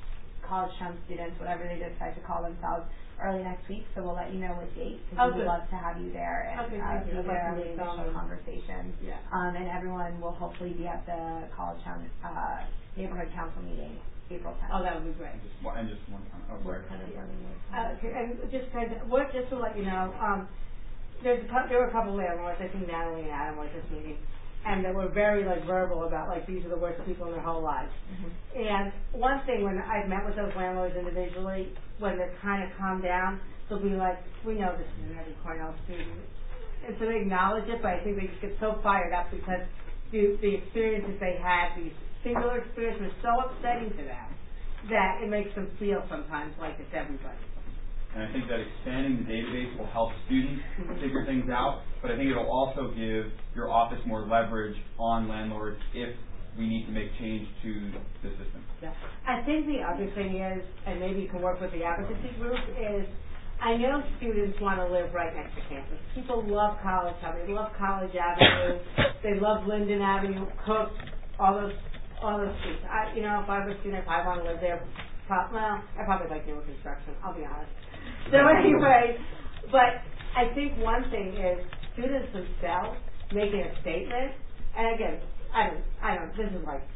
college town students, whatever they decide to call themselves, early next week. So we'll let you know what date, Oh, because we'd good. love to have you there and Okay, uh, thank you. be I'd like there to on the meet initial them. conversations. Yeah. Um, and everyone will hopefully be at the college town uh, neighborhood council meeting April tenth. Oh, that would be great. Just one, and just one comment. Oh, We're sorry. kind of running late. Uh, okay, and just kind of, what, just to let you know, um, there's a, cou- there were a couple of landlords, I think Natalie and Adam were at this meeting, and they were very, like, verbal about, like, these are the worst people in their whole lives. Mhm. And one thing, when I've met with those landlords individually, when they're kind of calmed down, they'll be like, we know this isn't every Cornell student. And so they acknowledge it, but I think they just get so fired up because the, the experiences they had, these singular experiences, were so upsetting to them that it makes them feel sometimes like it's everybody. And I think that expanding the database will help students figure things out, but I think it'll also give your office more leverage on landlords if we need to make change to the system. Yeah. I think the other thing is, and maybe you can work with the advocacy group, is I know students want to live right next to campus. People love College Town. They love College Avenue. They love Linden Avenue, Cook, all those all those streets. I, you know, if I was a student, if I want to live there, pro- well, I probably like newer construction, I'll be honest. So anyway, but I think one thing is students themselves making a statement, and again, I don't, I don't, this is like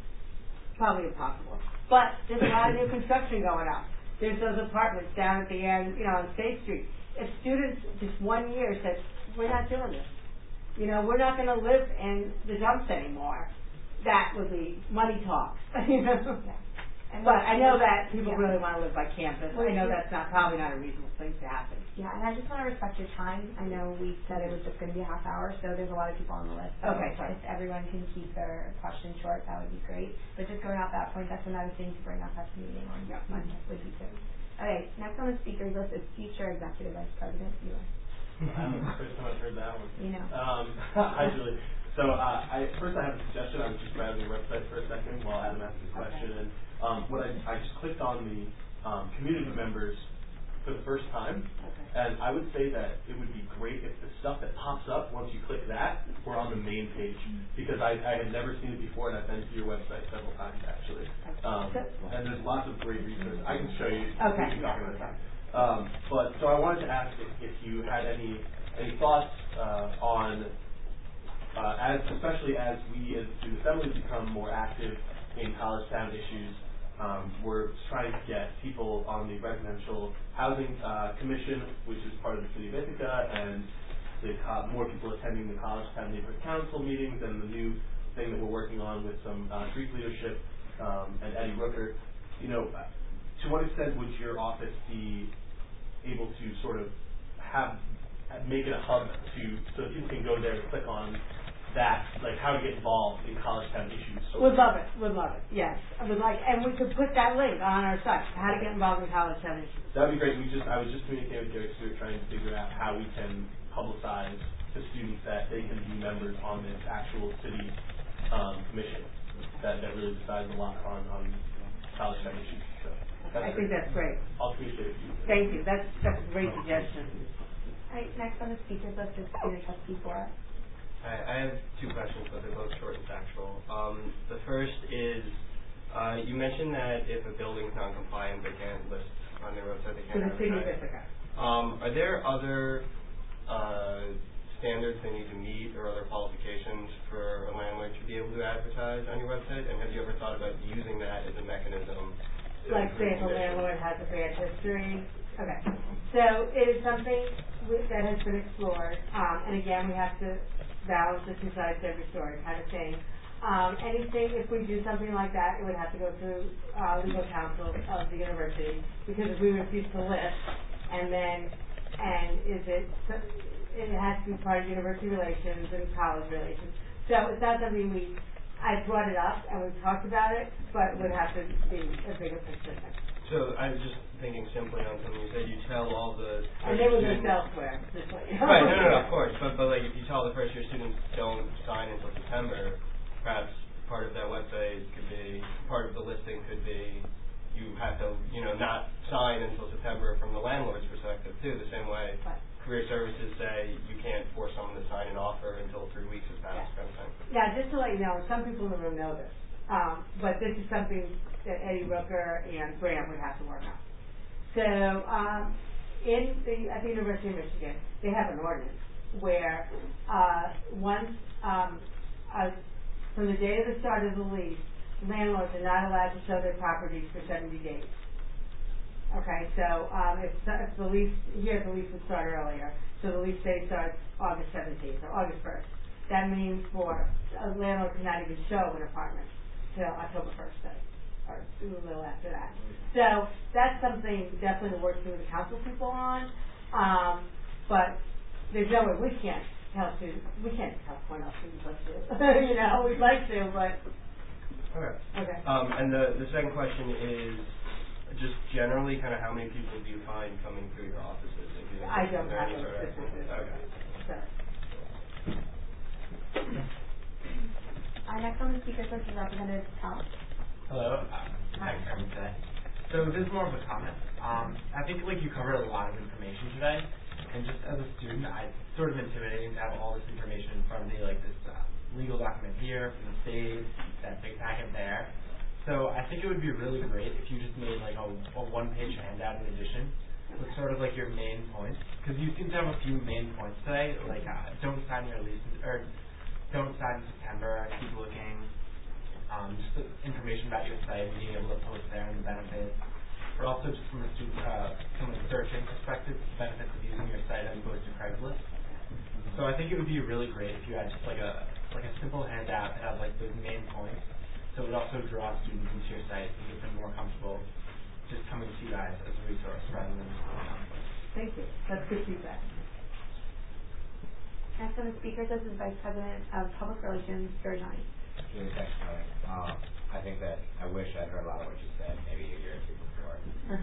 probably impossible, but there's a lot of new construction going up. There's those apartments down at the end, you know, on State Street. If students just one year said, we're not doing this, you know, we're not going to live in the dumps anymore, that would be money talks, you know. Yeah. And But I know that people yeah. really want to live by campus. I know that's not probably not a reasonable thing to happen. Yeah, and I just want to respect your time. I know we said it was just going to be a half hour, so there's a lot of people on the list. So Okay, sorry. if everyone can keep their questions short, that would be great. But just going off that point, that's another thing to bring up at the meeting on Yeah. Monday would be good. Okay, next on the speakers list is future executive vice president. You, Um, first time I've heard that one. you know. Um, hi, Julie. So, uh, I, first I have a suggestion. I was just browsing your website for a second while Adam asked his question. And, um, what I, I just clicked on the, um, community members for the first time. Okay. And I would say that it would be great if the stuff that pops up once you click that were on the main page. Because I, I had never seen it before, and I've been to your website several times, actually. Um, and there's lots of great research. I can show you. Okay. We can talk about that. Um, but so I wanted to ask if, if you had any any thoughts uh, on, uh, as especially as we as the Assembly become more active in college town issues, um, we're trying to get people on the Residential Housing uh, Commission, which is part of the City of Ithaca, and the uh, more people attending the College Town Neighborhood Council meetings, and the new thing that we're working on with some uh, Greek leadership um, and Eddie Rooker. You know, to what extent would your office be able to sort of have make it a hub to so people can go there and click on that, like how to get involved in college town issues? Would love it. Would love it. Yes, I would like, and we could put that link on our site. How to get involved in college town issues. That'd be great. We just I was just communicating with Derek Stewart, trying to figure out how we can publicize to students that they can be members on this actual city um, commission that that really decides a lot on on college town issues. So. I think that's great. I'll communicate with you. Thank you. That's that's a great suggestion. All right, next on the speakers list is Student Trustee Bora. Hi, I have two questions, but they're both short and factual. Um, the first is, uh, you mentioned that if a building's non-compliant, they can't list on their website, they To can't the city of advertise. Ithaca. Um, are there other uh, standards they need to meet or other qualifications for a landlord to be able to advertise on your website? And have you ever thought about using that as a mechanism? to Like say if a improve conditions? landlord has a bad history. Okay. So it is something we, that has been explored. Um, and again, we have to balance the two sides to every story kind of thing. Um, anything, if we do something like that, it would have to go through uh, legal counsel of the university, because if we refuse to list, and then, and is it, it has to be part of university relations and college relations. So it's not something we, I brought it up and we've talked about it, but it would have to be a bigger picture thing. So I was just thinking simply on something you said. You tell all the And they would go students- elsewhere, just like, you know. Right, no, no, no, of course. But, but like, if you tell the first year students don't sign until September, perhaps part of that website could be, part of the listing could be, you have to, you know, not sign until September from the landlord's perspective too. The same way Right. career services say you can't force someone to sign an offer until three weeks has passed, Yeah. kind of thing. Yeah, just to let you know, some people in the room know this. Um, but this is something that Eddie Rooker and Graham would have to work on. So, um, in the, at the University of Michigan, they have an ordinance where, uh, once, um, uh, from the day of the start of the lease, landlords are not allowed to show their properties for seventy days. Okay, so, um, if, if the lease, here the lease would start earlier, so the lease day starts August seventeenth, or August first. That means for, a landlord cannot even show an apartment till October first, or a little after that. So, that's something definitely to work through the council people on, um, but there's no way we can't tell students, we can't tell Cornell students what to do. You know, we'd like to, but. Okay. Okay. Um, and the, the second question is just generally kind of how many people do you find coming through your offices? If you I don't is there have any those sort of- statistics. Okay. Sorry. Our next on the speaker list is Representative Tom. Hello. Um, thanks for having me today. So this is more of a comment. Um, I think like you covered a lot of information today, and just as a student, I it's sort of intimidating to have all this information in front of me, like this uh, legal document here from the state, that big packet there. So I think it would be really great if you just made like a, a one-page handout in addition with sort of like your main points, because you seem to have a few main points today, like uh, don't sign your lease or don't sign in September, keep looking, um, just the information about your site, being able to post there and the benefits, but also just from a student, uh, from a searching perspective, the benefits of using your site as opposed to Craigslist. So I think it would be really great if you had just like a like a simple handout that had like those main points. So it would also draw students into your site and get them more comfortable just coming to you guys as a resource rather than. Um, Thank you. That's good feedback. Next on the speaker list is Vice President of Public Relations, George Honey. Really, thanks, Kelly. Um, I think that I wish I'd heard a lot of what you said maybe a year or two before.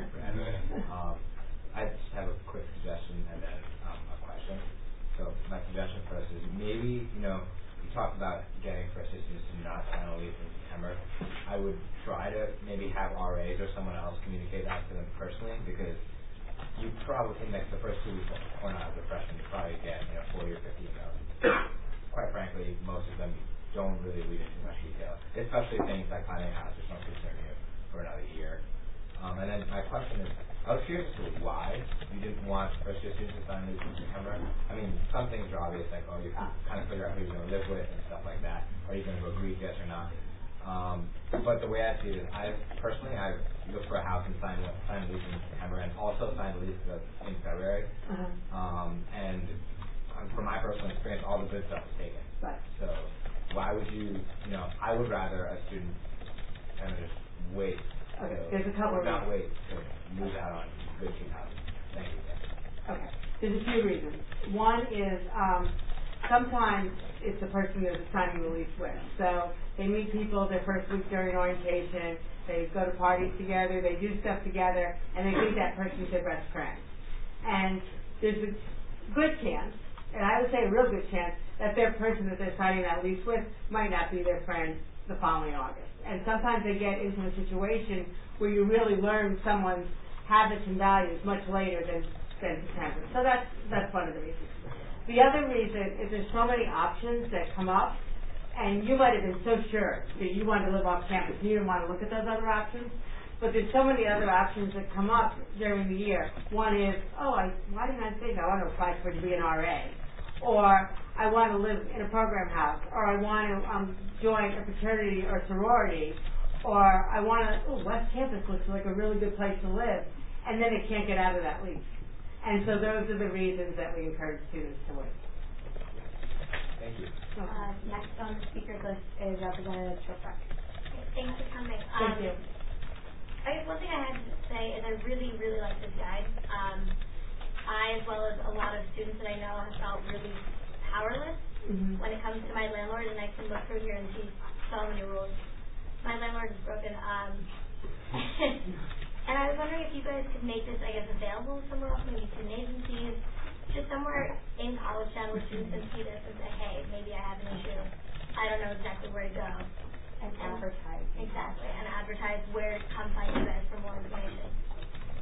um, I just have a quick suggestion and then um, a question. So my suggestion first is maybe, you know, you talked about getting first year students to not sign a lease in September. I would try to maybe have R As or someone else communicate that to them personally, because you probably think that the first two weeks of Cornell as a freshman, you probably get, you know, forty or fifty emails. Quite frankly, most of them don't really read in too much detail, especially things like finding a house or something concern you for another year. Um, and then my question is, I was curious as to why you didn't want first year students to sign a lease in September. I mean, some things are obvious, like, oh, you have to kind of figure out who you're going to live with and stuff like that. Are you going to agree, yes or not? Um, but the way I see it is, I personally, I look for a house and sign sign a lease in September, and also sign a lease in February. Uh-huh. Um, and um, from my personal experience, all the good stuff is taken. Right. So why would you, you know, I would rather a student kind of just wait. Okay, to, there's a couple of not reasons. wait to move out on good cheap houses. Thank you. Okay. There's a few reasons. One is um, sometimes it's the person they're signing the lease with. So they meet people their first week during orientation, they go to parties together, they do stuff together, and they think that person's their best friend. And there's a good chance, and I would say a real good chance, that their person that they're signing that lease with might not be their friend the following August. And sometimes they get into a situation where you really learn someone's habits and values much later than, than September. So that's, that's one of the reasons. The other reason is there's so many options that come up, and you might have been so sure that you wanted to live off campus, you didn't want to look at those other options, but there's so many other options that come up during the year. One is, oh, I, why didn't I think I want to apply for to be an R A? Or I want to live in a program house, or I want to um, join a fraternity or sorority, or I want to, oh, West Campus looks like a really good place to live, and then they can't get out of that lease. And so those are the reasons that we encourage students to wait. Thank you. Uh, next on the speaker list is Representative Chopra. Thanks for coming. Thank Um, you. I guess one thing I had to say is I really, really like this guide. Um, I, as well as a lot of students that I know, have felt really powerless Mm-hmm. when it comes to my landlord, and I can look through here and see so many rules. My landlord is broken. Um, and I was wondering if you guys could make this, I guess, available somewhere else, maybe to agencies, just somewhere in College Town where students can see this and say, hey, maybe I have an issue. I don't know exactly where to go. And advertise. Exactly, and advertise where to come find you guys for more information.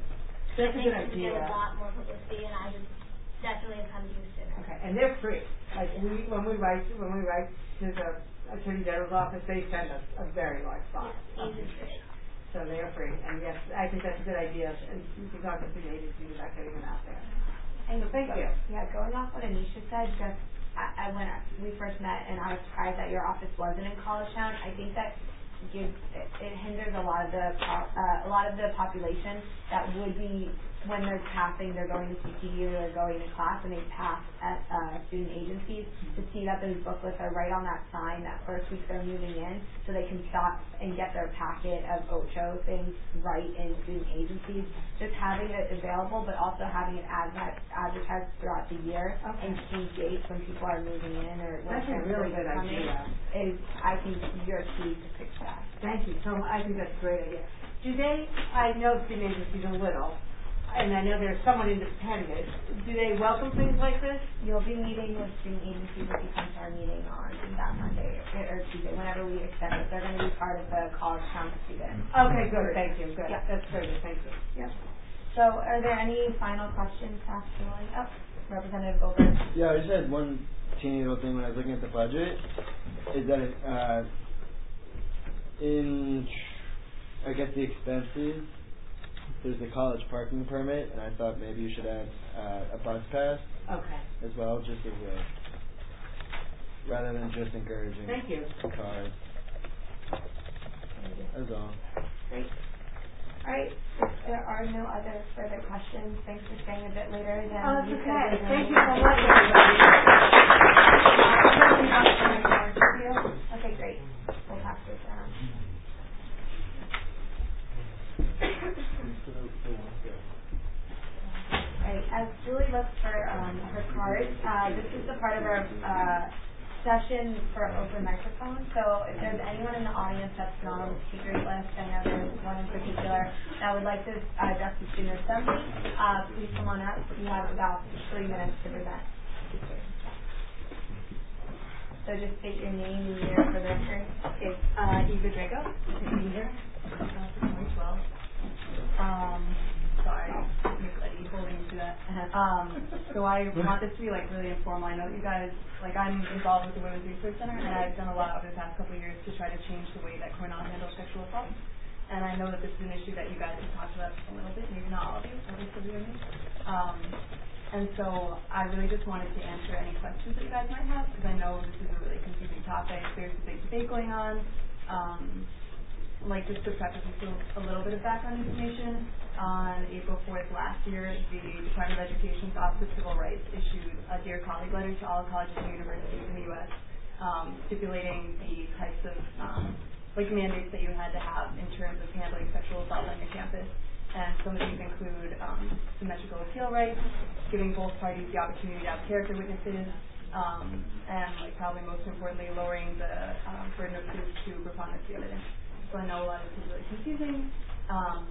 That's I a think good this would idea. get a lot more publicity, and I would definitely have come to you sooner. Okay, and they're free. Like, we, when we write, when we write to the Attorney General's office, they send us a very large box. So they are free, and yes, I think that's a good idea, and you can talk to the agencies about getting them out there. And so thank so, you. Yeah, going off what Anisha said, just I, I, when we first met and I was surprised that your office wasn't in College Town, I think that gives, it, it hinders a lot of the uh, a lot of the population that would be, when they're passing, they're going to C P U or going to class, and they pass at uh, student agencies, to see that those booklets are right on that sign that first week they're moving in, so they can stop and get their packet of O C H O things right in student agencies. Just having it available, but also having it adver- advertised throughout the year Okay. and key dates when people are moving in or when That's a really good coming idea. is, I think, your key to success. Thank you. So I think that's a great idea. Do they, I know student agencies are little, and I know there's someone independent. Do they welcome things like this? You'll be meeting with student agencies if you come to our meeting on that Monday or, or Tuesday, whenever we extend it. They're going to be part of the College Town students. Okay, good. Thank you. Good. Yeah. That's very good. Thank you. Yeah. So are there any final questions to ask Julie? Oh, Representative Goldberg. Yeah, I just had one teeny little thing when I was looking at the budget. Is that it, uh, in, I guess, the expenses, there's the college parking permit, and I thought maybe you should add uh, a bus pass Okay. as well, just as a, rather than just encouraging Thank you. cars. That's all. Great. All right. If there are no other further questions, thanks for staying a bit later than Oh, that's you okay. said. Thank you so much, everybody. Okay, great. We'll pass this down. Right, as Julie looks for um, her card, uh, this is the part of our uh, session for open microphone. So if there's anyone in the audience that's not on the speaker list, I know there's one in particular that would like to uh, address the student assembly, uh, please come on up. You have about three minutes to present. So just state your name and year for the record. Okay, uh, Eva Drago, senior, twenty twelve. Um, sorry, Miss Eddie holding you to that. Um, so I want this to be like really informal. I know that you guys, like I'm involved with the Women's Resource Center, and I've done a lot over the past couple of years to try to change the way that Cornell handles sexual assault. And I know that this is an issue that you guys have talked about a little bit, maybe not all of you, at least a few of you. Um, and so I really just wanted to answer any questions that you guys might have, because I know this is a really confusing topic. There's a big debate going on. Um, like just to preface with a little bit of background information, on April fourth last year, the Department of Education's Office of Civil Rights issued a Dear Colleague letter to all colleges and universities in the U S um, stipulating the types of um, like mandates that you had to have in terms of handling sexual assault on your campus. And some of these include um, symmetrical appeal rights, giving both parties the opportunity to have character witnesses, um, and like probably most importantly, lowering the um, burden of proof to preponderance of evidence. So I know a lot of this is really confusing. Um,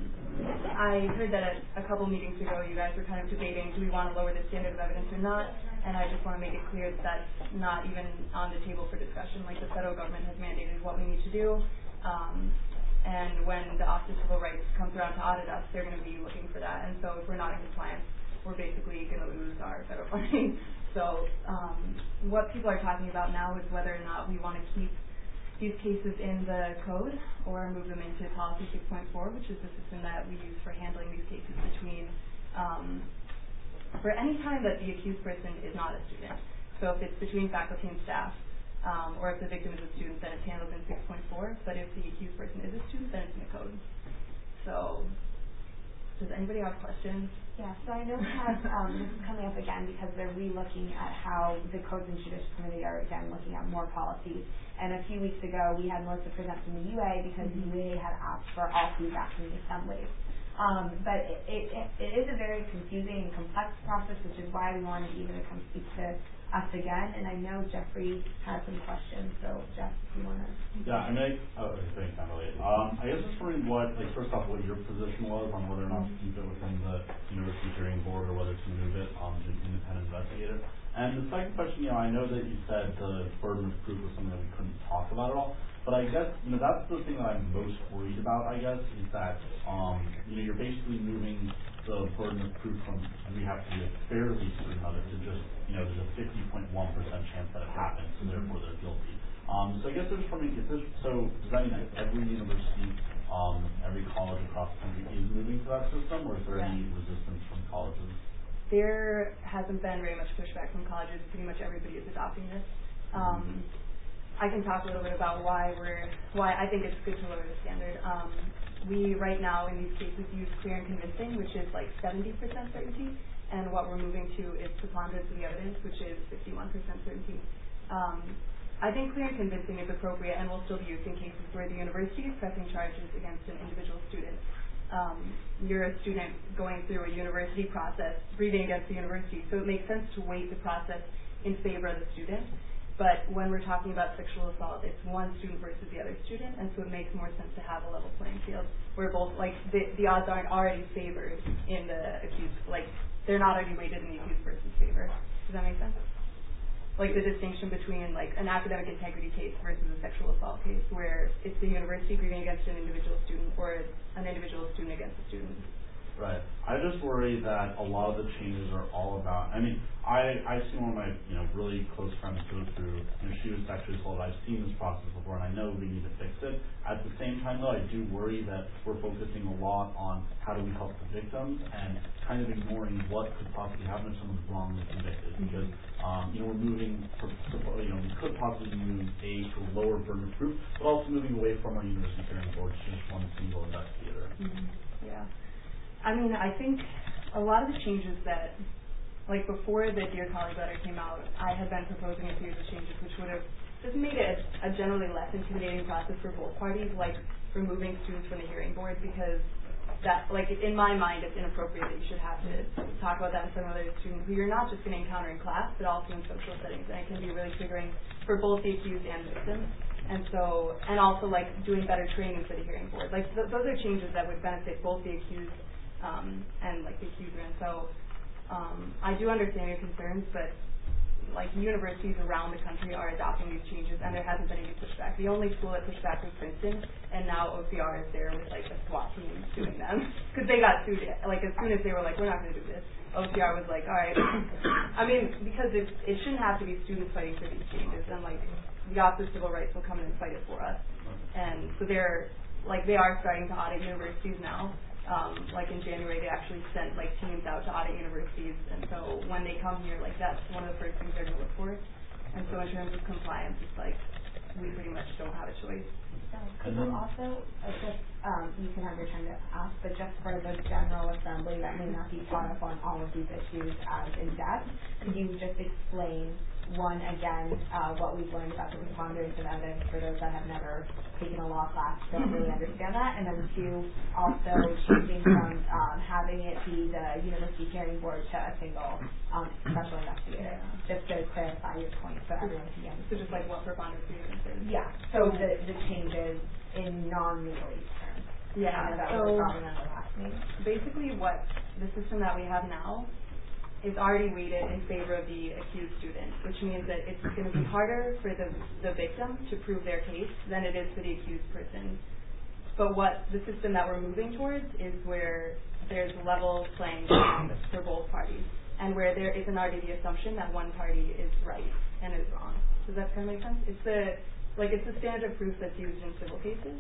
I heard that a, a couple meetings ago you guys were kind of debating, do we want to lower the standard of evidence or not? And I just want to make it clear that that's not even on the table for discussion. Like the federal government has mandated what we need to do. Um, and when the Office of Civil Rights comes around to audit us, they're going to be looking for that. And so if we're not in compliance, we're basically going to lose our federal funding. So um, what people are talking about now is whether or not we want to keep these cases in the code or move them into policy six point four, which is the system that we use for handling these cases between um, for any time that the accused person is not a student. So if it's between faculty and staff, um, or if the victim is a student, then it's handled in six point four, but if the accused person is a student, then it's in the code. So does anybody have questions? Yeah, so I know we have, um, this is coming up again because they're re-looking at how the Codes and Judicial Committee are again looking at more policies. And a few weeks ago, we had Melissa present from the U A because mm-hmm. the U A had asked for all feedback from the assemblies. Um, but it, it, it is a very confusing and complex process, which is why we wanted Eva to come speak to us again. And I know Jeffrey has some questions, so Jeff, if you want to. Yeah, I mean, oh, thanks, Emily. Um, I guess just wondering what, like, first off, what your position was on whether or not to keep it within the University Hearing Board or whether to move it um, to an independent investigator. And the second question, you know, I know that you said the burden of proof was something that we couldn't talk about at all, but I guess, you know, that's the thing that I'm most worried about, I guess, is that, um, you know, you're basically moving the burden of proof from we have to be fairly certain of it to just, you know, there's a fifty point one percent chance that it happened, so therefore they're guilty. Um, so I guess there's probably, if there's, so does that mean that every university, um, every college across the country is moving to that system, or is there Yeah. any resistance from colleges? There hasn't been very much pushback from colleges. Pretty much everybody is adopting this. Um, I can talk a little bit about why we're, why I think it's good to lower the standard. Um, we right now in these cases use clear and convincing, which is like seventy percent certainty, and what we're moving to is preponderance of the evidence, which is fifty-one percent certainty. Um, I think clear and convincing is appropriate and will still be used in cases where the university is pressing charges against an individual student. Um, you're a student going through a university process, breathing against the university, so it makes sense to weight the process in favor of the student. But when we're talking about sexual assault, it's one student versus the other student, and so it makes more sense to have a level playing field where both, like, the, the odds aren't already favored in the accused, like, they're not already weighted in the accused person's favor. Does that make sense? Like the distinction between, like, an academic integrity case versus a sexual assault case where it's the university grieving against an individual student or an individual student against a student. Right. I just worry that a lot of the changes are all about, I mean, I, I've seen one of my, you know, really close friends go through, you know, she was sexually assaulted. I've seen this process before, and I know we need to fix it. At the same time, though, I do worry that we're focusing a lot on how do we help the victims and kind of ignoring what could possibly happen if someone's wrongly convicted. Because, um, you know, we're moving, for, for, you know, we could possibly move A to a lower burden of proof, but also moving away from our university hearing board to just one single investigator. Mm-hmm. Yeah. I mean, I think a lot of the changes that, like before the Dear Colleague letter came out, I had been proposing a series of changes which would have just made it a generally less intimidating process for both parties, like removing students from the hearing board, because that, like, in my mind, it's inappropriate that you should have to talk about that in front of other students who you're not just going to encounter in class, but also in social settings, and it can be really triggering for both the accused and victims. And so, and also like doing better training for the hearing board. Like th- those are changes that would benefit both the accused Um, and like the accuser, and so um, I do understand your concerns, but like universities around the country are adopting these changes, and there hasn't been any pushback. The only school that pushed back was Princeton, and now O C R is there with like a SWAT team suing them because they got sued. Like as soon as they were like, we're not going to do this, O C R was like, all right. I mean, because it it shouldn't have to be students fighting for these changes, and like the Office of Civil Rights will come in and fight it for us, and so they're like they are starting to audit universities now. Um, like in January, they actually sent like teams out to audit universities, and so when they come here, like that's one of the first things they're going to look for. And so in terms of compliance, it's like we pretty much don't have a choice. Could you also, uh, just, um, you can have your time to ask, but just for the General Assembly that may not be caught up on all of these issues as in depth, could you just explain, one, again, uh, what we've learned about the preponderance of evidence for those that have never taken a law class, don't really understand that, and then two, also changing from um, having it be the university hearing board to a single um, special investigator, just to clarify your point so everyone can get. So just like what preponderance of evidence is? Yeah, so the, the changes in non-legalese terms. Yeah, I know that so was a problem in the last meeting. basically what the system that we have now is already weighted in favor of the accused student, which means that it's going to be harder for the, the victim to prove their case than it is for the accused person. But what the system that we're moving towards is where there's level playing field for both parties, and where there isn't already the assumption that one party is right and is wrong. Does that kind of make sense? It's the like it's the standard proof that's used in civil cases.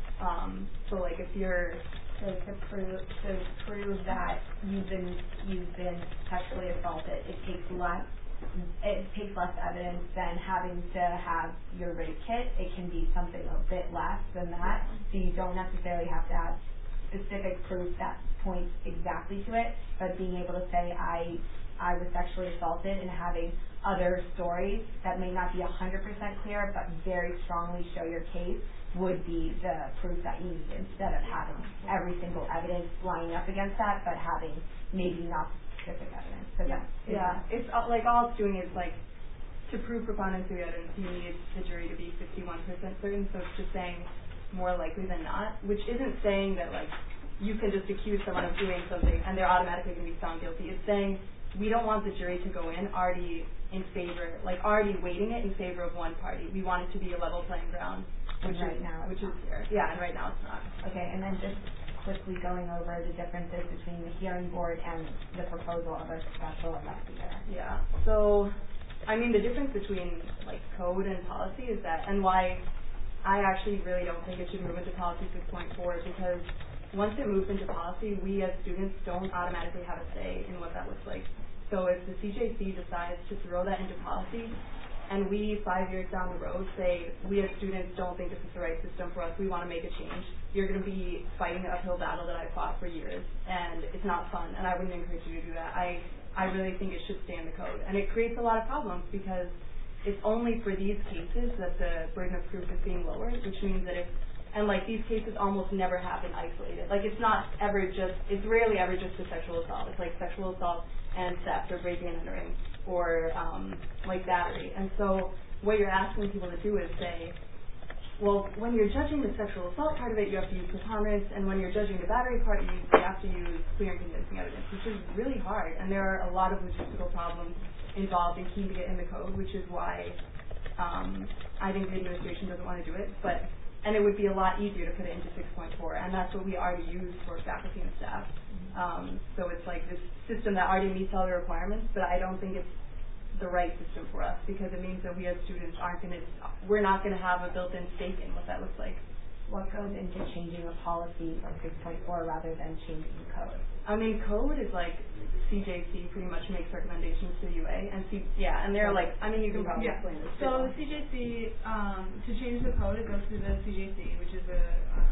Um, so like if you're So to prove to prove that you've been you've been sexually assaulted, it takes less it takes less evidence than having to have your rape kit. It can be something a bit less than that. So you don't necessarily have to have specific proof that points exactly to it, but being able to say I I was sexually assaulted and having other stories that may not be a hundred percent clear but very strongly show your case would be the proof that you need, instead of having every single evidence lining up against that, but having maybe not specific evidence. So yeah, that, yeah. It's uh, like all it's doing is like to prove preponderance of the evidence, you need the jury to be fifty-one percent certain. So it's just saying more likely than not, which isn't saying that like you can just accuse someone of doing something and they're automatically going to be found guilty. It's saying we don't want the jury to go in already in favor, like already weighting it in favor of one party. We want it to be a level playing ground. And Which right is, now which is fair. Yeah, and right now it's not. Okay, and then just quickly going over the differences between the hearing board and the proposal of a special investigator. Yeah. So, I mean, the difference between like code and policy is that, and why I actually really don't think it should move into policy six point four, because once it moves into policy, we as students don't automatically have a say in what that looks like. So if the C J C decides to throw that into policy, and we, five years down the road, say, we as students don't think this is the right system for us, we want to make a change, you're going to be fighting an uphill battle that I fought for years, and it's not fun, and I wouldn't encourage you to do that. I, I really think it should stay in the code. And it creates a lot of problems, because it's only for these cases that the burden of proof is being lowered, which means that if, and like these cases almost never happen isolated. Like it's not ever just, it's rarely ever just a sexual assault. It's like sexual assault and theft or breaking and entering, or um, like battery. And so what you're asking people to do is say, well, when you're judging the sexual assault part of it, you have to use preponderance, and when you're judging the battery part, you have to use clear and convincing evidence, which is really hard. And there are a lot of logistical problems involved in keeping it in the code, which is why um, I think the administration doesn't want to do it. But and it would be a lot easier to put it into six point four, and that's what we already use for faculty and staff. Um, so it's like this system that already meets all the requirements, but I don't think it's the right system for us, because it means that we as students aren't going to, we're not going to have a built-in stake in what that looks like. What goes into changing a policy from six point four rather than changing the code? I mean, code is like C J C pretty much makes recommendations to the U A, and C, yeah, and they're like, I mean, you can probably yeah. explain this. So the C J C, um, to change the code, it goes through the C J C, which is the um,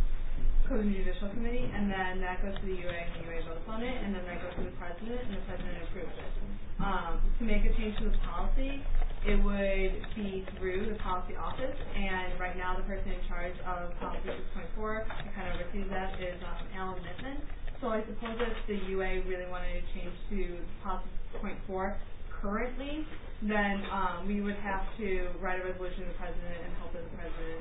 Code and Judicial Committee, and then that goes to the U A, and the U A votes on it, and then that goes to the president, and the president approves it. Um, to make a change to the policy, it would be through the policy office, and right now the person in charge of policy six point four that kind of oversees that is um, Alan Mittman. So I suppose if the U A really wanted to change to policy six point four currently, then um, we would have to write a resolution to the president and hope that the president,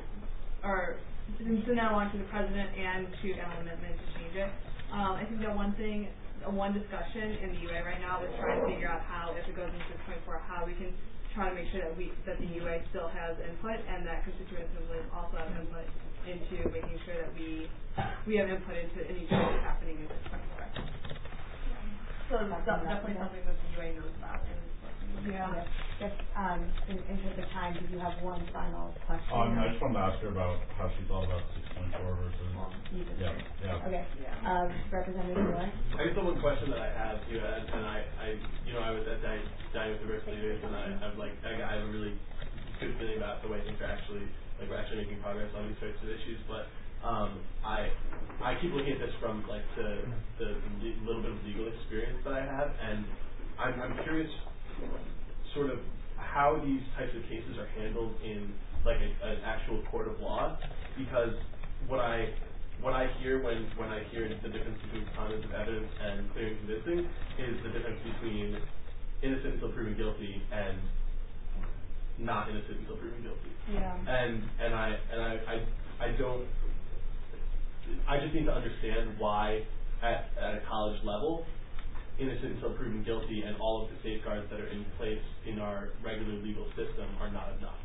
or send that along to the president and to Alan Mittman to change it. Um, I think that one thing, one discussion in the U A right now is trying to figure out how, if it goes into six point four, how we can try to make sure that we that the U A still has input, and that constituent assemblies also have input into making sure that we we have input into any change happening in six point four. So that's definitely something that the U A knows about. And yeah. Just um, in interest of time, did you have one final question? Um, I just wanted to ask her about how she thought about six point four versus. Yeah. Yeah. Okay. Yeah. Um, Representative Miller. I guess the one question that I have, you know, and, and I, I, you know, I was at Diamond University, and I, I'm like, I, I have a really good feeling about the way things are actually, like, we're actually making progress on these sorts of issues. But um, I, I keep looking at this from like the the le- little bit of legal experience that I have, and I'm, I'm curious, sort of how these types of cases are handled in like a, an actual court of law, because what I what I hear when, when I hear the difference between preponderance of evidence and clear and convincing is the difference between innocent until proven guilty and not innocent until proven guilty. Yeah. And and I and I, I I don't I just need to understand why at, at a college level innocent until proven guilty and all of the safeguards that are in place in our regular legal system are not enough.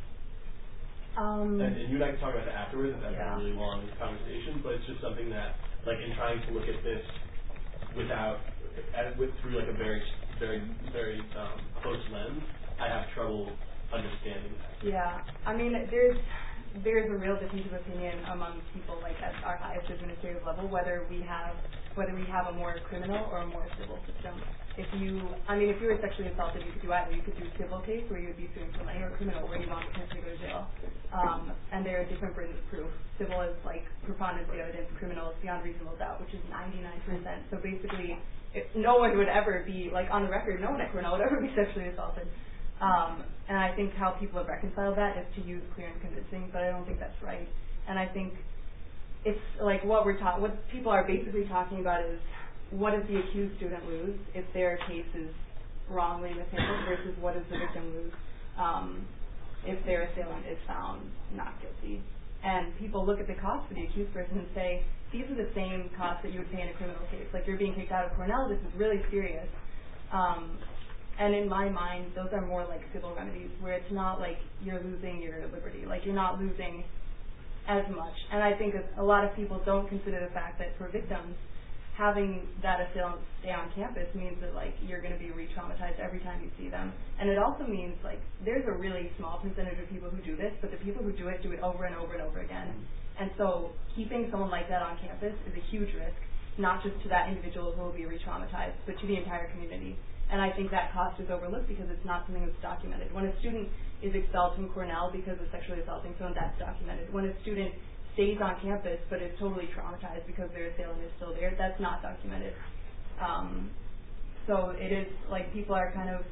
Um, and, and you and I can talk about that afterwards, if that's yeah. a really long conversation, but it's just something that, like, in trying to look at this without, at, with through like a very, very, very um, close lens, I have trouble understanding that. Yeah, I mean, there's there's a real difference of opinion among people like at our highest administrative level whether we have whether we have a more criminal or a more civil system. If you, I mean, if you were sexually assaulted, you could do either. You could do a civil case where you would be suing for money, or criminal where you want to potentially go to jail. Um, and there are different burdens of proof. Civil is like preponderance of evidence. Criminal is beyond reasonable doubt, which is ninety-nine percent. So basically, if no one would ever be like on the record. No one at Cornell would ever be sexually assaulted. Um, and I think how people have reconciled that is to use clear and convincing, but I don't think that's right. And I think it's like what we're ta- what people are basically talking about is what does the accused student lose if their case is wrongly mishandled versus what does the victim lose um, if their assailant is found not guilty. And people look at the cost for the accused person and say, these are the same costs that you would pay in a criminal case. Like, you're being kicked out of Cornell, this is really serious. Um, And in my mind, those are more like civil remedies, where it's not like you're losing your liberty. Like, you're not losing as much. And I think a lot of people don't consider the fact that for victims, having that assailant stay on campus means that like you're going to be re-traumatized every time you see them. And it also means like there's a really small percentage of people who do this, but the people who do it do it over and over and over again. And so keeping someone like that on campus is a huge risk, not just to that individual who will be re-traumatized, but to the entire community. And I think that cost is overlooked because it's not something that's documented. When a student is expelled from Cornell because of sexually assaulting someone, that's documented. When a student stays on campus but is totally traumatized because their assailant is still there, that's not documented. Um, so it is like people are kind of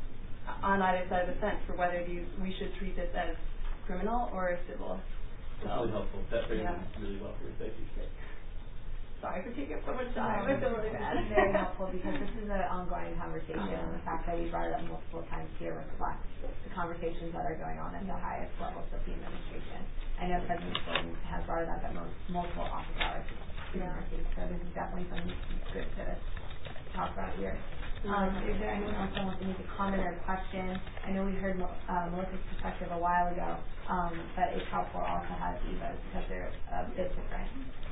on either side of the fence for whether these we should treat this as criminal or civil. That's really helpful. That frames yeah. really well for you. Thank you. Sorry for taking up so much time. I feel really bad. This is very helpful because this is an ongoing conversation, and the fact that we brought it up multiple times here reflects the conversations that are going on at the highest levels of the administration. I know President Gordon has brought it up at most, multiple office hours universities, so this is definitely something good to talk about here. Um, is there anyone else that wants to make a comment or a question? I know we heard uh, Melissa's perspective a while ago, um, but it's helpful also to have Eva's because they're a bit different.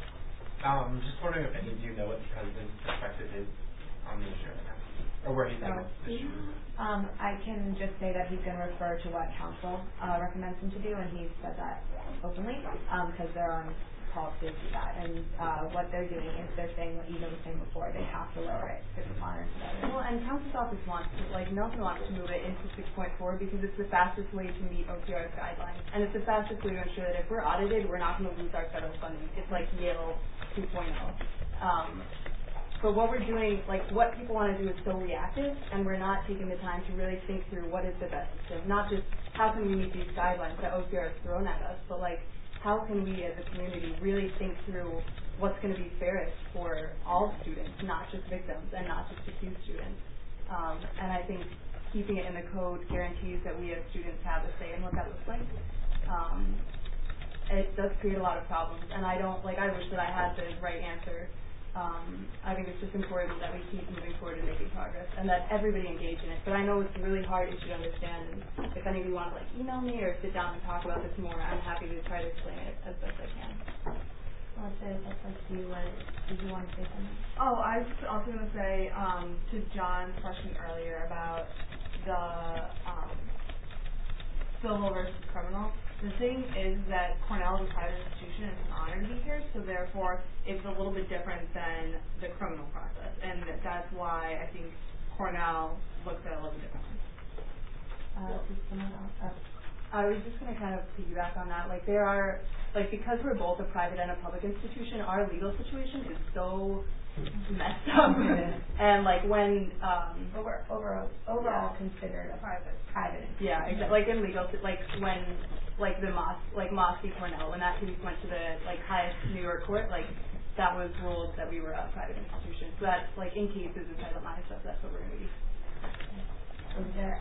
Um, just wondering if any of you know what the president's perspective is on the issue right now, or where he thinks the issue is. Um, I can just say that he's going to refer to what council uh, recommends him to do, and he's said that openly because um, they're on call to do that. And uh, what they're doing is they're saying what Eva was saying before, they have to lower it to monitor together. Well, and council's office wants to, like, Nelson wants to move it into six point four because it's the fastest way to meet O P R's guidelines. And it's the fastest way to ensure that if we're audited, we're not going to lose our federal funding. It's like Yale two point oh. Um, but what we're doing, like, what people want to do is so reactive, and we're not taking the time to really think through what is the best system. Not just how can we meet these guidelines that O P R has thrown at us, but, like, how can we as a community really think through what's going to be fairest for all students, not just victims and not just accused students. Um, and I think keeping it in the code guarantees that we as students have a say in what that looks like. Um, it does create a lot of problems, and I don't, like, I wish that I had the right answer. Um, I think it's just important that we keep moving forward and making progress, and that everybody engage in it. But I know it's a really hard issue to understand, and if any of you want to, like, email me or sit down and talk about this more, I'm happy to try to explain it as best I can. Melissa, that's like you. Uh, did you want to say something? Oh, I was also going to say um, to John's question earlier about the um, civil versus criminal. The thing is that Cornell is a private institution and it's an honor to be here, so therefore it's a little bit different than the criminal process, and that's why I think Cornell looks at it a little bit differently. Uh, I was just going to kind of piggyback on that. Like, there are, like, because we're both a private and a public institution, our legal situation is so messed up. And, like, when um over over overall yeah. considered a private private institution. Yeah, exactly. Like in legal, like when like the Moss like Moss v. Cornell, when that case went to the like highest New York court, like that was ruled that we were a private institution. So that's like in cases of Title nine stuff, that's what we're gonna be. Is there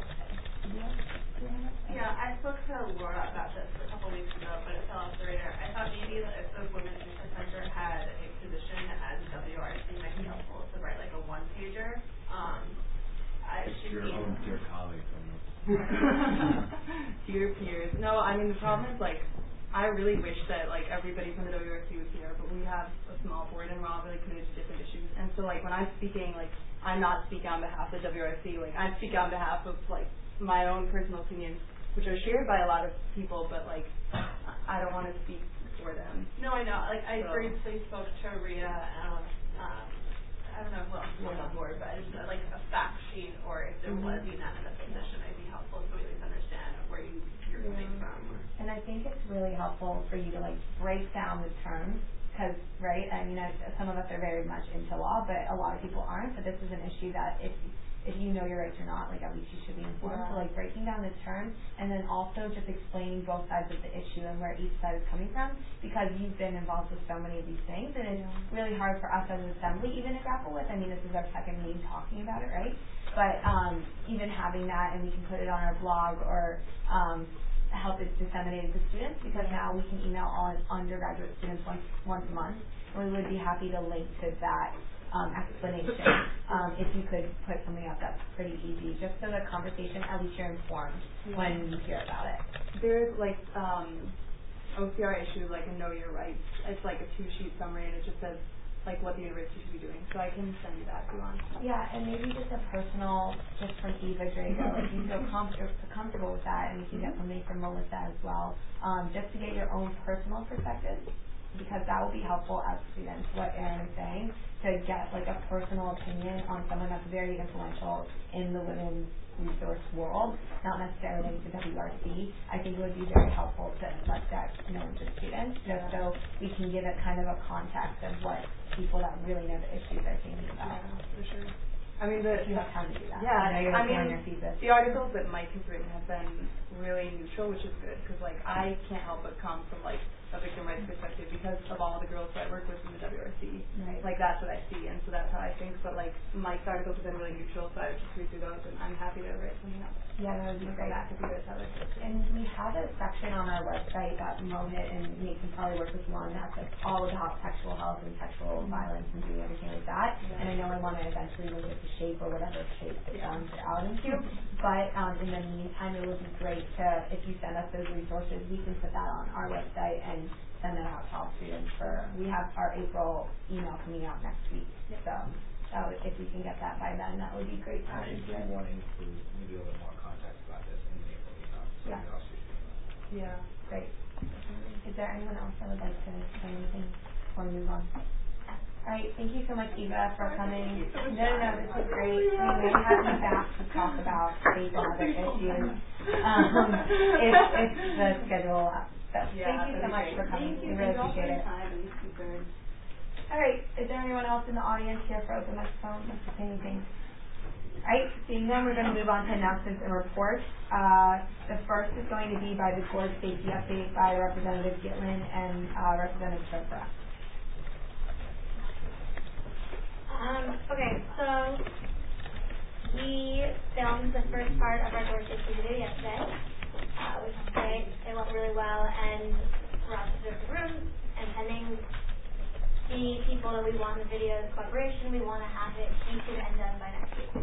Yeah, I spoke to Laura about this a couple weeks ago, but it fell off the radar. I thought maybe that if the Women's Research Center had a position as a W R C, might be helpful to write like a one-pager. Um, I it's should your be own dear colleagues. Dear peers. No, I mean the problem is like I really wish that like everybody from the W R C was here, but we have a small board and we're all really committed to different issues. And so like when I'm speaking, like I'm not speaking on behalf of the W R C, like I'm speaking on behalf of like my own personal opinions, which are shared by a lot of people, but like I don't want to speak for them. No, I know. Like I so. briefly spoke to Rita. Um, um, I don't know who else was on board, but it's uh, like a fact sheet, or if there mm-hmm. was unanimous position, it'd be helpful so we at least understand where you you're yeah. coming from. And I think it's really helpful for you to like break down the terms. Because, right, I mean, I, some of us are very much into law, but a lot of people aren't. But this is an issue that if if you know your rights or not, like at least you should be informed. Yeah. So like breaking down the terms and then also just explaining both sides of the issue and where each side is coming from, because you've been involved with so many of these things, and it's yeah. really hard for us as an assembly even to grapple with. I mean, this is our second meeting talking about it, right? But um, even having that, and we can put it on our blog or um, help it disseminated to students, because now we can email all undergraduate students once once a month, and we would be happy to link to that um, explanation. Um, if you could put something up that's pretty easy, just so the conversation, at least you're informed yeah. when you hear about it. There's like um, O C R issued like a Know Your Rights. It's like a two-sheet summary, and it just says like what the university should be doing. So I can send you that if you want. Yeah, and maybe just a personal, just from Eva Drago, if you feel comfortable comfortable with that, and you can get something from Melissa as well, um, just to get your own personal perspective, because that will be helpful as students, what Erin is saying, to get like a personal opinion on someone that's very influential in the women's resource world, not necessarily the W R C. I think it would be very helpful to let that known to students, just so we can give it kind of a context of what people that really know the issues are thinking about. Yeah, for sure. I mean, the, if you have time to do that. Yeah, I know you're I working mean, on your thesis. The articles that Mike has written have been really neutral, which is good, because like I can't help but come from like a victim rights perspective because of all the girls that I work with in the W R C. Right. Like that's what I see, and so that's how I think. But like Mike's articles have been really neutral, so I would just read through those, and I'm happy to write something else. Yeah, that would be great. Back if you guys have it. And we have a section on our website that Mohit and Nate can probably work with you on that's like all about sexual health and sexual mm-hmm. violence and doing everything like that. Yeah. And I know I want to eventually move it to SHAPE or whatever SHAPE it yeah. um, out into. But um, in the meantime, it would be great to, if you send us those resources, we can put that on our website and send that out to all students for, we have our April email coming out next week. Yep. So that would, if we can get that by then, that would be great. I think we want to include maybe a little bit more context about this in the April email. So Yeah. Yeah. Great. Is there anyone else that would like to say anything before we move on? All right, thank you so much, Eva, for coming. No, no, no, this was great. We may have you back to talk about based on other issues um, if, if the schedule allows. So Yeah, thank you so much great. for coming. Thank you. We really Thank you all for appreciate it. your time. It was super. All right, is there anyone else in the audience here for open microphone wants to say anything? All right, seeing none, we're going to move on to announcements and reports. Uh, the first is going to be by the board safety update by Representative Gitlin and uh, Representative Chopra. Um, okay, so we filmed the first part of our door safety video yesterday, uh, which is great. It went really well, and we're out to the room, and pending the people that we want in the video's cooperation, we want to have it featured and done by next week.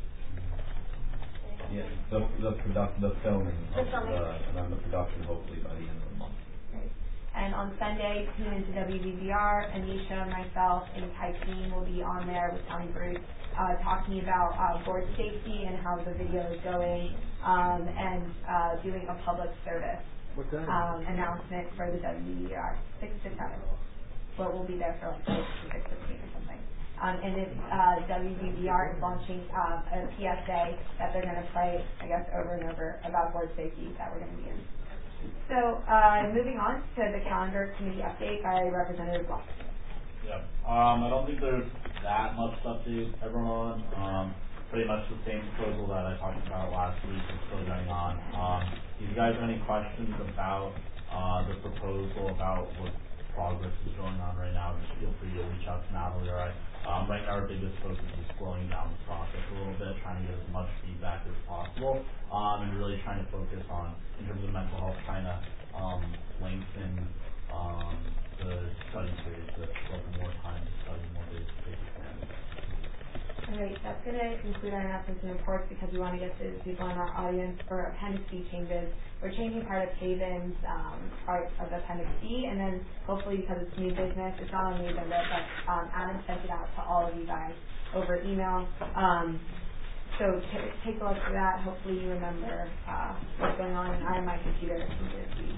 Yeah, the the product, the filming, The of filming. The, and then the production hopefully by the end of the month. Great. And on Sunday, tune into W V B R. Anisha, myself, and Kai Team will be on there with Tony Bruce, uh, talking about uh, board safety and how the video is going, um, and uh, doing a public service um, announcement for the W V B R, six to seven. But we'll be there for like six to six fifteen or something. Um, and then uh, W V B R is launching um, a P S A that they're going to play, I guess, over and over about board safety that we're going to be in. So, uh, moving on to the calendar committee update by Representative Block. Yep. Um, I don't think there's that much to update everyone on. Um, pretty much the same proposal that I talked about last week is still going on. Um, if you guys have any questions about uh, the proposal, about what progress is going on right now, just feel free to reach out to Natalie or I. Um, right now our biggest focus is slowing down the process a little bit, trying to get as much feedback as possible, um, and really trying to focus on, in terms of mental health, trying to um, lengthen um, the study period to get more time to study more basic exams. All right, that's going to conclude our announcements and reports because we want to get to the people in our audience for Appendix B changes. We're changing part of Haven's um, part of Appendix B, and then hopefully because it's new business, it's not on the agenda, but um, Adam sent it out to all of you guys over email. Um, so t- take a look at that. Hopefully you remember uh, what's going on. And I on my computer can just be.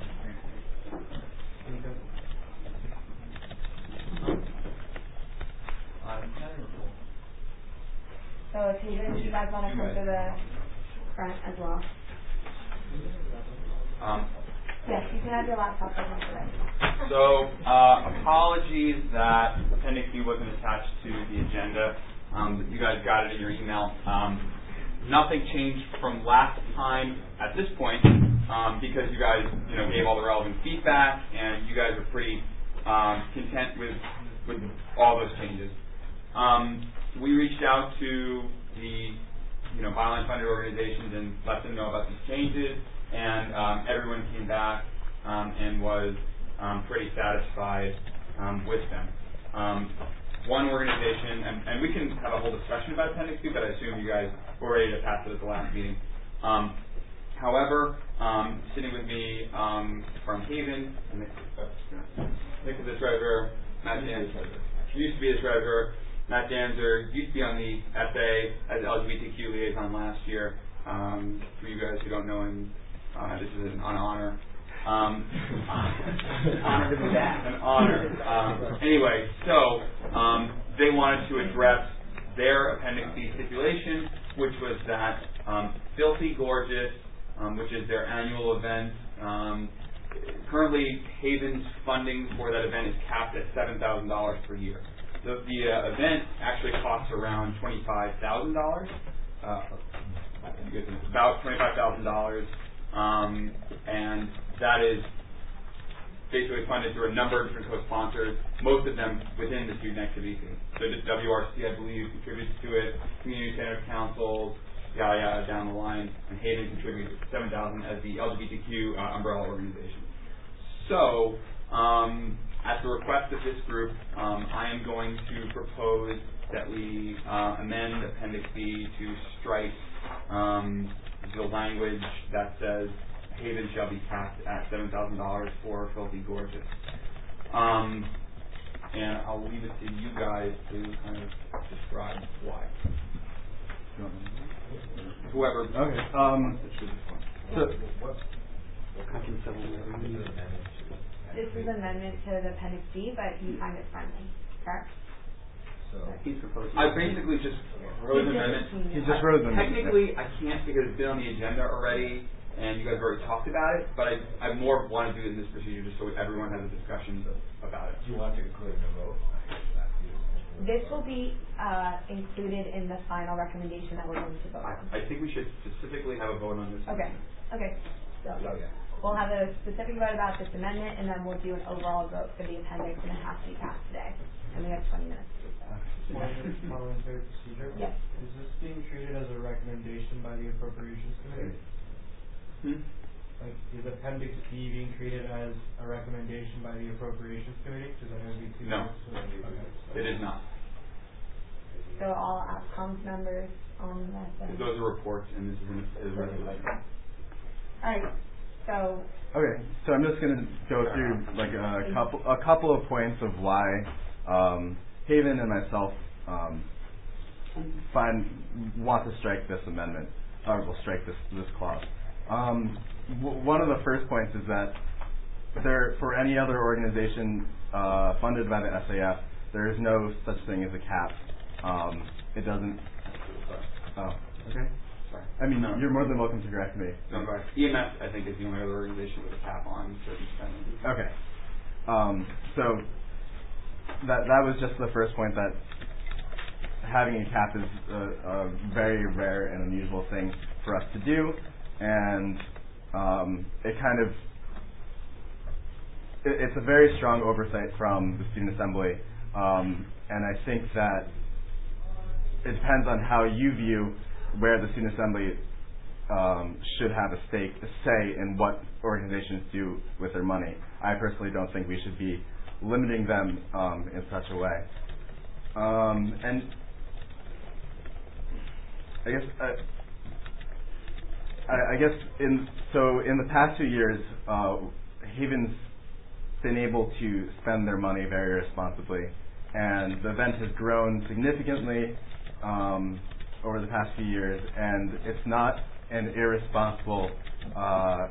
So if you, if you guys want to come to the front as well. Um, Yes, you can have your laptop open today. So, uh, apologies that Appendix B wasn't attached to the agenda. Um, you guys got it in your email. Um, nothing changed from last time at this point um, because you guys, you know, gave all the relevant feedback and you guys are pretty um, content with with all those changes. Um, we reached out to the, you know, byline funded organizations and let them know about these changes. And um, everyone came back um, and was um, pretty satisfied um, with them. Um, one organization, and, and we can have a whole discussion about Appendix B, but I assume you guys were ready to pass it at the last meeting. Um, however, Um, sitting with me um, from Haven, Nick, uh, Nick is the treasurer, Matt Danzer used to be the treasurer, Matt Danzer used to be on the S A as L G B T Q liaison last year. Um, for you guys who don't know him, uh, this is an, an honor. Um, honor to be back. An honor. Um, anyway, so um, they wanted to address their Appendix B stipulation, which was that um, Filthy Gorgeous, um, which is their annual event, um, currently Haven's funding for that event is capped at seven thousand dollars per year. The, the uh, event actually costs around twenty-five thousand dollars. Uh, about twenty-five thousand dollars, um, and that is basically funded through a number of different co-sponsors, most of them within the student activity team. So just W R C, I believe, contributes to it, community center councils, yada yada down the line, and Haven contributes seven thousand dollars as the L G B T Q uh, umbrella organization. So, um, at the request of this group, um, I am going to propose that we uh, amend Appendix B to strike um, the language that says Haven shall be capped at seven thousand dollars for Filthy Gorgeous. Um, and I'll leave it to you guys to kind of describe why. Whoever. Okay. Um, so, This is an amendment to the Appendix B, but you find it friendly, correct? So he's proposing. I basically just wrote an amendment. He just wrote an amendment. Technically, I can't because it's been on the agenda already, and you guys have already talked about it. But I, I more want to do it in this procedure just so everyone has a discussion about it. Do you want to include in the vote? This will be uh, included in the final recommendation that we're going to vote on. I, I think we should specifically have a vote on this. Okay. Okay. So Oh, yeah. we'll have a specific vote about this amendment, and then we'll do an overall vote for the appendix, and it has to be passed today. And we have twenty minutes to do so. Parliamentary procedure? Yes. Is this being treated as a recommendation by the Appropriations Committee? Hmm? Like, is Appendix B being treated as a recommendation by the Appropriations Committee? Because I know it'd be two No. votes, so- okay. It is not. So all ASCOM's members on that. then? Those are reports, and this is a, is a resolution. All right. So. Okay, so I'm just going to go through like a couple a couple of points of why um, Haven and myself um, find want to strike this amendment, or will strike this this clause. Um, w- one of the first points is that there, for any other organization uh, funded by the S A F, there is no such thing as a cap. Um, it doesn't. Oh, okay. Sorry. I mean, no. You're more than welcome to correct me. No, go ahead. E M S, I think, is the only other organization with a cap on certain spending. Okay. Um, so that that was just the first point, that having a cap is a, a very rare and unusual thing for us to do, and um, it kind of it, it's a very strong oversight from the Student Assembly, um, and I think that it depends on how you view where the Student Assembly um, should have a stake, a say in what organizations do with their money. I personally don't think we should be limiting them um, in such a way. Um, and I guess uh, I, I guess in so in the past two years, uh, Haven's been able to spend their money very responsibly, and the event has grown significantly um, over the past few years, and it's not an irresponsible uh,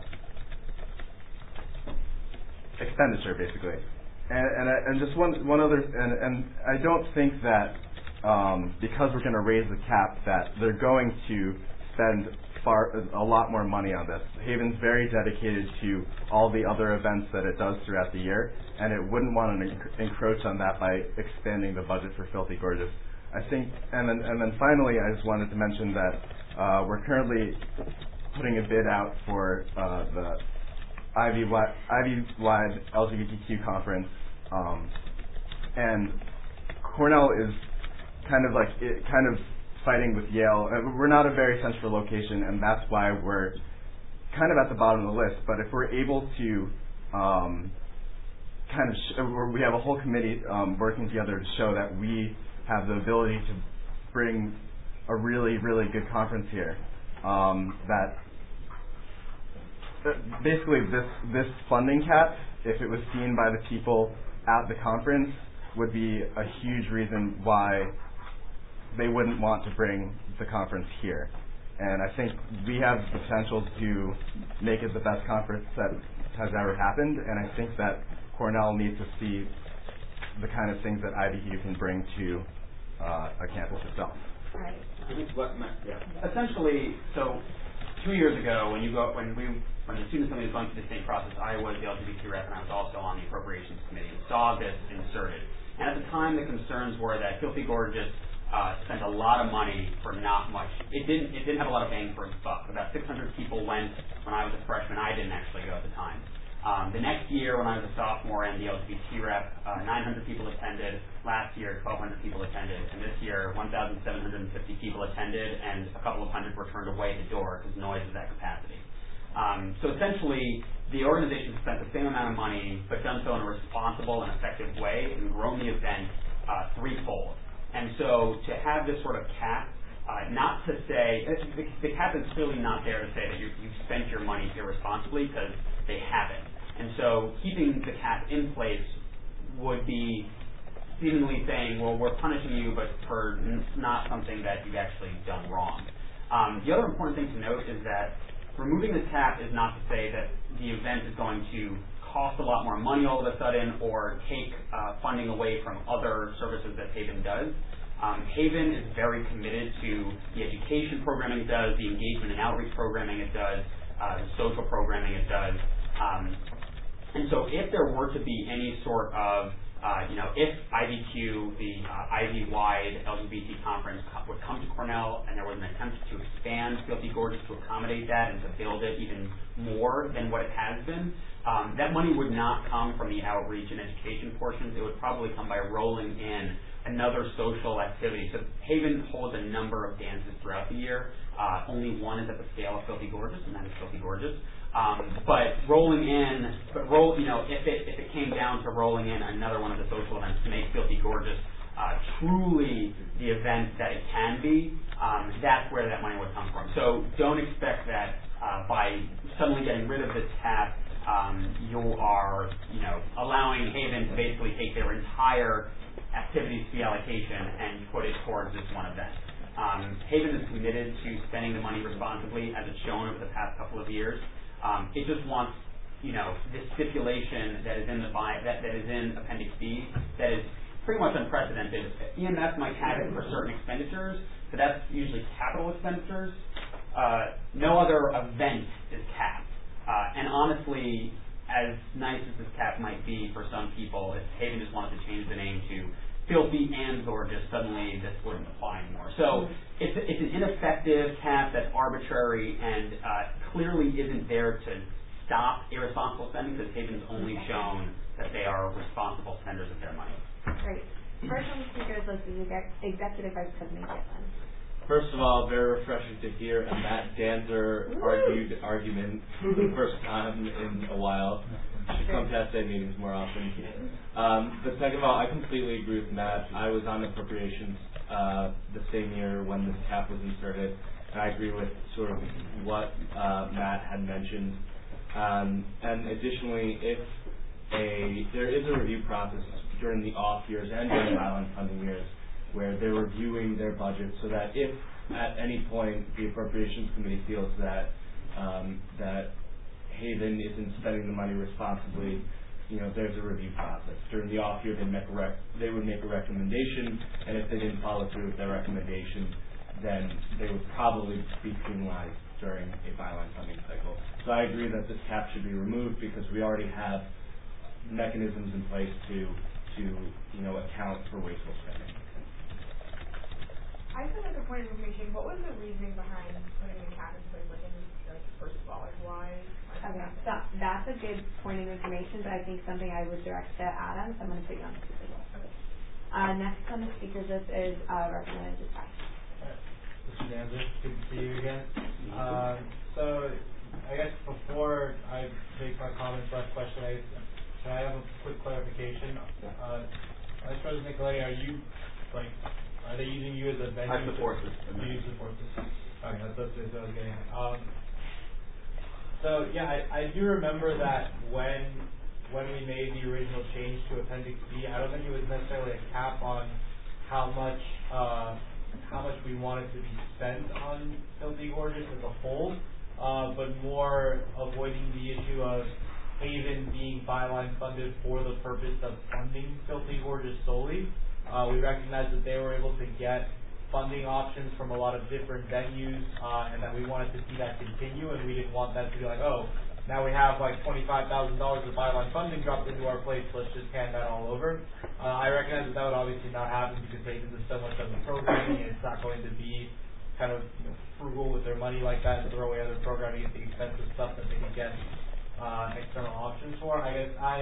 expenditure, basically. And and, I, and just one one other, and, and I don't think that um, because we're going to raise the cap that they're going to spend far a lot more money on this. Haven's very dedicated to all the other events that it does throughout the year, and it wouldn't want to enc- encroach on that by expanding the budget for Filthy Gorgeous. I think, and then and then finally, I just wanted to mention that uh, we're currently putting a bid out for uh, the Ivy-wide, Ivy-wide L G B T Q conference, um, and Cornell is kind of like it, kind of fighting with Yale. Uh, we're not a very central location, and that's why we're kind of at the bottom of the list. But if we're able to um, kind of, sh- we have a whole committee um, working together to show that we have the ability to bring a really, really good conference here. Um, that uh, basically this this funding cap, if it was seen by the people at the conference, would be a huge reason why they wouldn't want to bring the conference here. And I think we have the potential to make it the best conference that has ever happened, and I think that Cornell needs to see the kind of things that I B Q can bring to uh, a campus itself. Right. Yeah. Essentially, so two years ago, when you go, when we, when the student assembly was going through the same process, I was the L G B T rep, and I was also on the appropriations committee, and saw this inserted. And at the time, the concerns were that Filthy Gorgeous uh, spent a lot of money for not much. It didn't. It didn't have a lot of bang for its buck. About six hundred people went when I was a freshman. I didn't actually go at the time. Um, the next year, when I was a sophomore and the L G B T rep, uh, nine hundred people attended. Last year, twelve hundred people attended. And this year, one thousand seven hundred fifty people attended, and a couple of hundred were turned away at the door because noise is at capacity. Um, so essentially, the organization spent the same amount of money, but done so in a responsible and effective way, and grown the event uh, threefold. And so to have this sort of cap, Uh, not to say, the, the cap is clearly not there to say that you, you've spent your money irresponsibly, because they haven't. And so keeping the cap in place would be seemingly saying, well, we're punishing you, but for n- not something that you've actually done wrong. Um, the other important thing to note is that removing the cap is not to say that the event is going to cost a lot more money all of a sudden, or take uh, funding away from other services that Haven does. Um, Haven is very committed to the education programming it does, the engagement and outreach programming it does, uh, the social programming it does. Um, and so if there were to be any sort of, uh, you know, if I B Q, the uh, Ivy-wide L G B T conference, co- would come to Cornell and there was an attempt to expand Filthy Gorgeous to accommodate that and to build it even more than what it has been, um, that money would not come from the outreach and education portions. It would probably come by rolling in another social activity. So Haven holds a number of dances throughout the year. Uh, only one is at the scale of Filthy Gorgeous, and that is Filthy Gorgeous. Um, but rolling in, but roll, you know, if it if it came down to rolling in another one of the social events to make Filthy Gorgeous uh, truly the event that it can be, um, that's where that money would come from. So don't expect that uh, by suddenly getting rid of this cap, um, you are, you know, allowing Haven to basically take their entire activities fee allocation and put it towards this one event. Um, Haven is committed to spending the money responsibly, as it's shown over the past couple of years. Um, it just wants, you know, this stipulation that is in the buy, that, that is in Appendix B that is pretty much unprecedented. E M S might have it for certain expenditures, but that's usually capital expenditures. Uh, no other event is capped. Uh, and honestly, as nice as this cap might be for some people, if Haven just wanted to change the name to Filthy and Gorgeous, suddenly this wouldn't apply anymore. So it's, it's an ineffective cap that's arbitrary and uh, clearly isn't there to stop irresponsible spending, because Haven's only shown that they are responsible spenders of their money. Great. First on the speakers list is Exec- Executive Vice President Gitlin. First of all, very refreshing to hear a Matt Danzer argued argument for the first time in a while. Should come to S A meetings more often. Um, but second of all, I completely agree with Matt. I was on appropriations uh, the same year when this cap was inserted, and I agree with sort of what uh, Matt had mentioned. Um, and additionally, if a there is a review process during the off years and during island funding years, where they're reviewing their budget, so that if at any point the appropriations committee feels that um, that Haven isn't spending the money responsibly, you know, there's a review process. During the off year, they make a rec- they would make a recommendation, and if they didn't follow through with their recommendation, then they would probably be penalized during a byline funding cycle. So I agree that this cap should be removed, because we already have mechanisms in place to to you know account for wasteful spending. I feel like a point of information. What was the reasoning behind putting a cap in place? Like, in, like first of all, like why? why Okay, so that's a good point of information, but I think something I would direct to Adam, so I'm going to put you on the speaker list. Okay. Uh, next on the speakers list is uh, Representative Desai. Mister Danzer, good to see you again. Um, so, I guess before I make my comments, last question, I, can I have a quick clarification? Uh, Vice President Nicoletti, are you, like, are they using you as a venue? I support this. You support this. Okay, that's, that's what I was getting at. Um, so yeah, I, I do remember that when when we made the original change to Appendix B, I don't think it was necessarily a cap on how much uh, how much we wanted to be spent on Filthy Gorgeous as a whole, uh, but more avoiding the issue of Haven being byline funded for the purpose of funding Filthy Gorgeous solely. Uh, we recognized that they were able to get funding options from a lot of different venues, uh, and that we wanted to see that continue, and we didn't want that to be like, oh, now we have like twenty-five thousand dollars of byline funding dropped into our plates, let's just hand that all over. Uh, I recognize that that would obviously not happen because Haven is so much of the programming, and it's not going to be kind of, you know, frugal with their money like that and throw away other programming at the expense of stuff that they can get uh, external options for. I guess I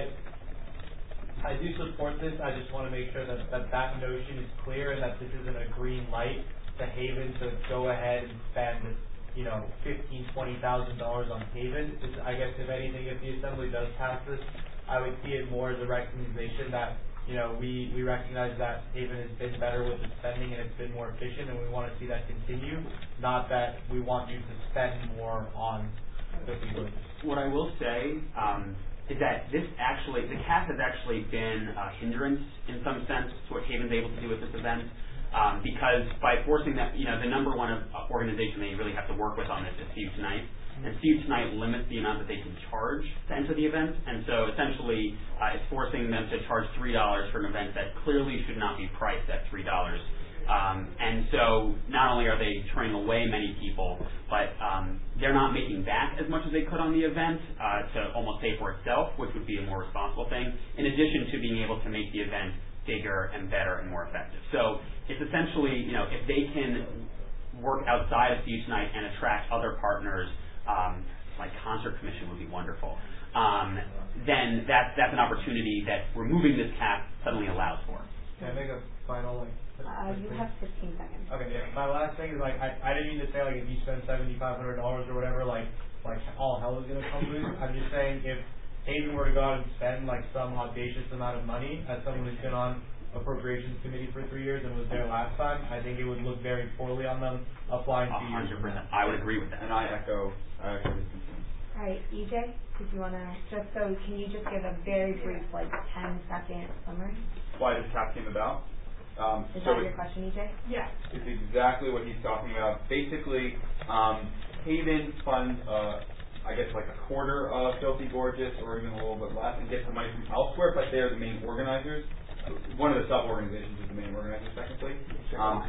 I do support this. I just want to make sure that, that that notion is clear and that this isn't a green light to Haven to go ahead and spend, you know, fifteen, twenty thousand dollars on Haven. It's, I guess if anything, if the assembly does pass this, I would see it more as a recognition that, you know, we, we recognize that Haven has been better with its spending and it's been more efficient, and we want to see that continue. Not that we want you to spend more on the people. What I will say, um, is that this actually, the cap has actually been a hindrance in some sense to what Haven's able to do with this event, um, because by forcing that, you know, the number one of, uh, organization that you really have to work with on this is See You Tonight, and See You Tonight limits the amount that they can charge to enter the event, and so essentially uh, it's forcing them to charge three dollars for an event that clearly should not be priced at three dollars. Um, and so not only are they turning away many people, but um, they're not making back as much as they could on the event uh, to almost pay for itself, which would be a more responsible thing, in addition to being able to make the event bigger and better and more effective. So it's essentially, you know, if they can work outside of See You Tonight and attract other partners, um, like Concert Commission would be wonderful, um, then that's, that's an opportunity that removing this cap suddenly allows for. Can I make a final, like, Uh, you have fifteen seconds. okay, yeah. My last thing is, like, I, I didn't mean to say, like, if you spend seventy-five hundred dollars or whatever, like, like all hell is going to come loose. I'm just saying if Haven were to go out and spend, like, some audacious amount of money as someone who's been on appropriations committee for three years and was there last time, I think it would look very poorly on them applying to you. one hundred percent. I would agree with that. And I echo, I echo this concern. All right, E J, did you want to, just so, can you just give a very brief, like, ten second summary? Why this cap came about? Um, Is so that your question, E J? Yeah. It's exactly what he's talking about. Basically, um, Haven funds, uh, I guess, like a quarter of Filthy Gorgeous, or even a little bit less, and gets the money from elsewhere, but they're the main organizers. One of the sub-organizations is the main organizer, technically. Um,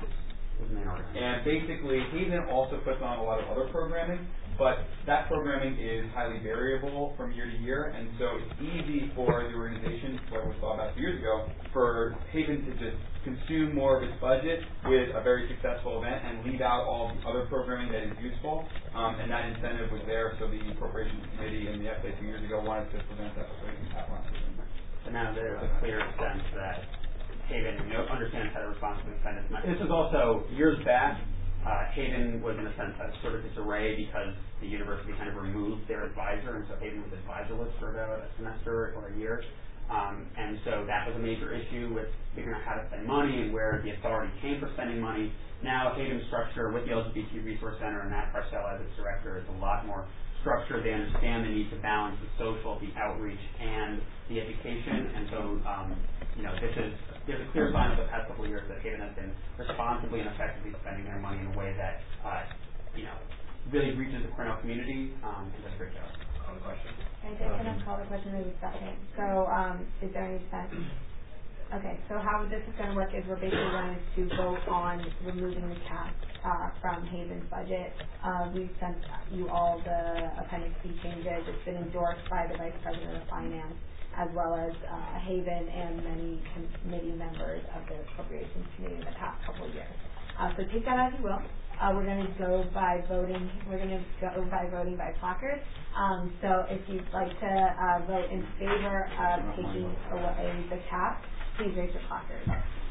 and basically, Haven also puts on a lot of other programming, but that programming is highly variable from year to year, and so it's easy for the organization, like we saw about two years ago, for Haven to just consume more of its budget with a very successful event and leave out all the other programming that is useful, um, and that incentive was there, so the Appropriations Committee and the F A A two years ago wanted to prevent that from happening. So now there's a clear sense that Haven, you know, understands how to responsibly spend its money. This was also years back. Uh, Haven was in a sense a sort of disarray because the university kind of removed their advisor, and so Haven was advisorless for about a semester or a year. Um, and so that was a major issue with figuring out how to spend money and where the authority came for spending money. Now Haven's structure with the L G B T Resource Center and Matt Parcell as its director is a lot more structured. They understand the need to balance the social, the outreach, and the education. And so, um, you know, this is there's a clear sign over the past couple of years that Haven has been responsibly and effectively spending their money in a way that, uh, you know, really reaches the Cornell community um, and does a great job. Call the question. I just going to call the question in a second. So, um, is there any sense? Okay, so how this is going to work is we're basically going to vote on removing the cap uh, from Haven's budget. Uh, we sent you all the Appendix C changes. It's been endorsed by the Vice President of Finance, as well as uh, Haven and many committee members of the Appropriations Committee in the past couple of years. Uh, so take that as you will. Uh, we're going to go by voting. We're going to go by voting by placard. Um, so if you'd like to uh, vote in favor of taking away the cap, please raise your placard.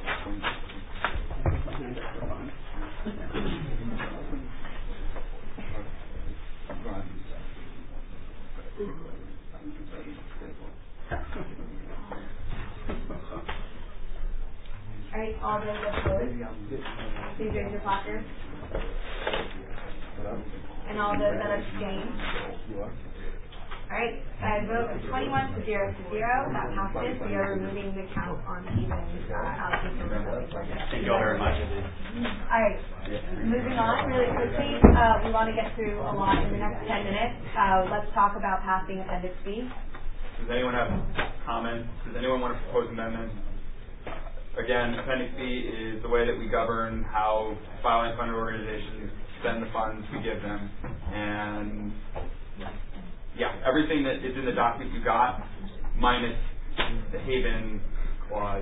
All right, all those opposed, please raise your placard. And all those that abstain. You are? Alright, I vote twenty-one to zero to zero, that passes. We are removing the count on Stephen's uh, allocation for building budget. Thank you all very much. Alright, moving on really quickly, uh, we want to get through a lot in the next ten minutes. Uh, let's talk about passing Appendix B. Does anyone have comments? Does anyone want to propose amendments? Again, Appendix B is the way that we govern how filing funded organizations spend the funds we give them. And yeah, everything that is in the document you got, minus the Haven clause.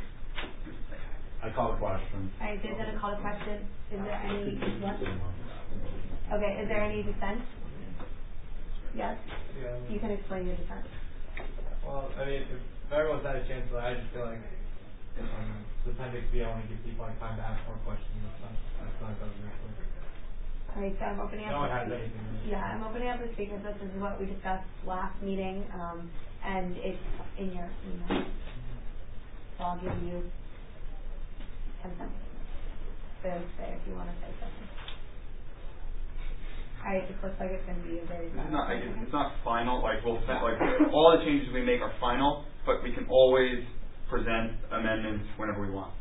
I call the question. Alright, Dave's gonna call the question. Is there any, what? Okay, is there any dissent? Yes? Yeah. You can explain your dissent. Well, I mean, if everyone's had a chance, I just feel like um, the Appendix B, I want to give people like time to ask more questions. That's not, that's not government. Alright, so I'm opening up. No one the has speak- anything. Yeah, I'm opening up the speakers list. This is what we discussed last meeting, um, and it's in your email. So I'll give you ten seconds. So say if you want to say something. Alright, this looks like it's going to be a very. This is not, I guess, it's not final. Like we'll set, like all the changes we make are final, but we can always present amendments whenever we want.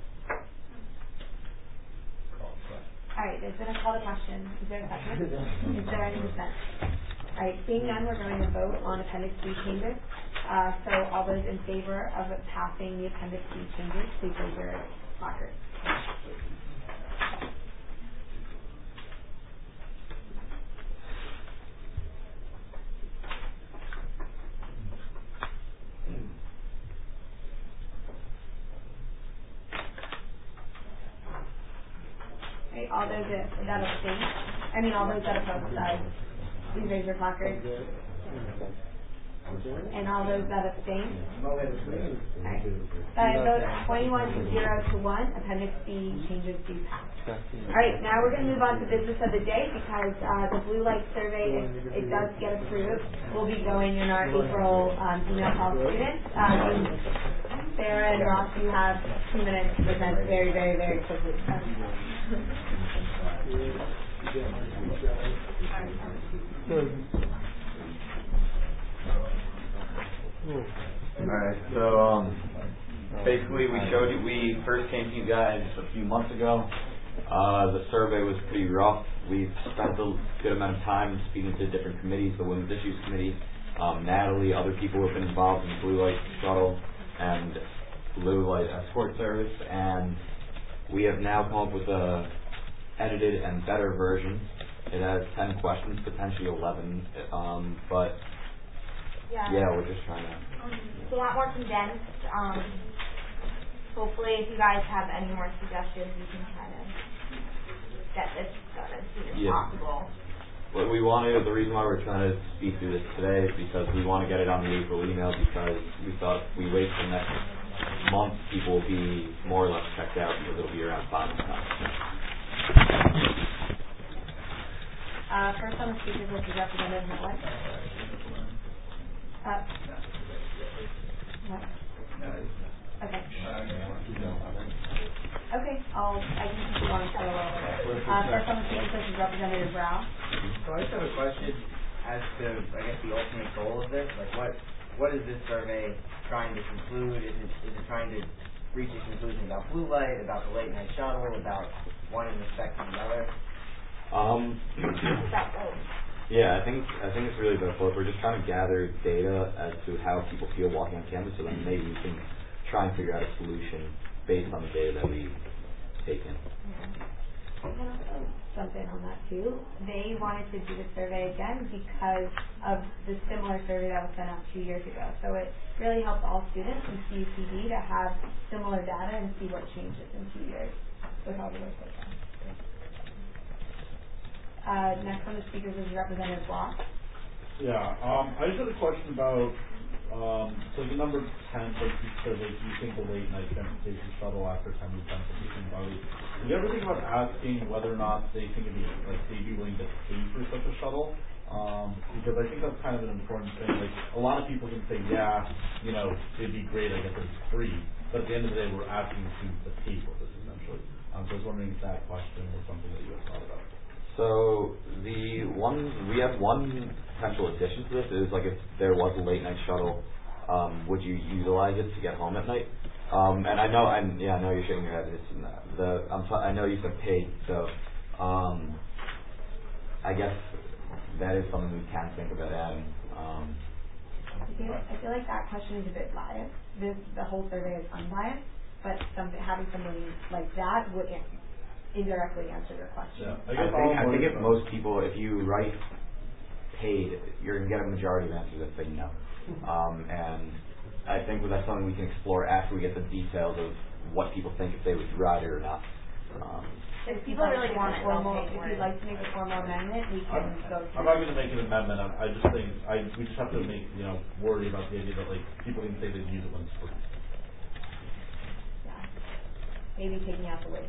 Alright, there's been a call to question. Is there a second? Is there any dissent? Alright, seeing none, we're going to vote on Appendix B changes. Uh, so all those in favor of passing the Appendix B changes, please raise your placard. Okay, all those that, that abstain, I mean all those that oppose, sorry, please raise your placard. And all those that abstain. Alright, so I vote twenty-one to zero to one, Appendix B changes do pass. Alright, now we're going to move on to business of the day because uh, the blue light survey, if it does get approved, will be going in our April um, email call to students. Um, Sarah and Ross, you have two minutes to present very, very, very quickly. Alright, so um, basically we showed you, we first came to you guys a few months ago. Uh, the survey was pretty rough. We've spent a good amount of time speaking to different committees, the Women's Issues Committee, um, Natalie, other people who have been involved in the Blue Light Shuttle and Blue Light Escort Service, and we have now come up with a edited and better version. It has ten questions, potentially eleven, um, but Yeah. yeah, we're just trying to. It's a lot more condensed. Um, hopefully, if you guys have any more suggestions, you can kind of get this done as soon as Yeah. possible. What we want to, the reason why we're trying to speak through this today is because we want to get it on the April email because we thought we wait till next month, people will be more or less checked out because it'll be around final time. Uh, first on the speakers list is Representative White. Uh, what? Okay. Okay, I'll, I can keep you on for a little bit. Uh, first on the speakers list is Representative Rao. So I just have a question as to, I guess, the ultimate goal of this. Like, what what is this survey trying to conclude? Is it is it trying to reach a conclusion about blue light, about the late night shuttle, about one in respect to the other? Um, yeah, I think I think it's really about both. We're just trying to gather data as to how people feel walking on campus, so then maybe we can try and figure out a solution based on the data that we take in. I can also jump in on that too. They wanted to do the survey again because of the similar survey that was sent out two years ago. So it really helps all students in C U P D to have similar data and see what changes in two years with all the work they've done. Uh, next on the speakers is Representative Block. Yeah, um, I just had a question about, um, so the number ten, so you said that you think the late night transportation shuttle after ten would benefit between bodies. Did you ever think about asking whether or not they think it'd be, like, they'd be willing to pay for such a shuttle? Um, because I think that's kind of an important thing. Like, a lot of people can say, yeah, you know, it'd be great, I guess it's free. But at the end of the day, we're asking students to pay for this, essentially. Um, so I was wondering if that question was something that you had thought about. So the one we have one potential addition to this is like if there was a late night shuttle, um, would you utilize it to get home at night? Um, and I know, and yeah, I know you're shaking your head. It's the I'm t- I know you said paid, so um, I guess that is something we can think about adding. Um, I feel, I feel like that question is a bit biased. This, the whole survey is unbiased, but some, having somebody like that would an- indirectly answer your question. Yeah. I, I think I think if most people, if you write paid, you're gonna get a majority of answers that say no. Um, and I think that's something we can explore after we get the details of what people think if they would write it or not. Um, If people really want it, formal, if you'd like to make a formal amendment, we can I'm, go through. I'm not going to make an amendment. I, I just think I we just have to make you know worry about the idea that like people can say they use it when it's free. Yeah. Maybe taking out the word.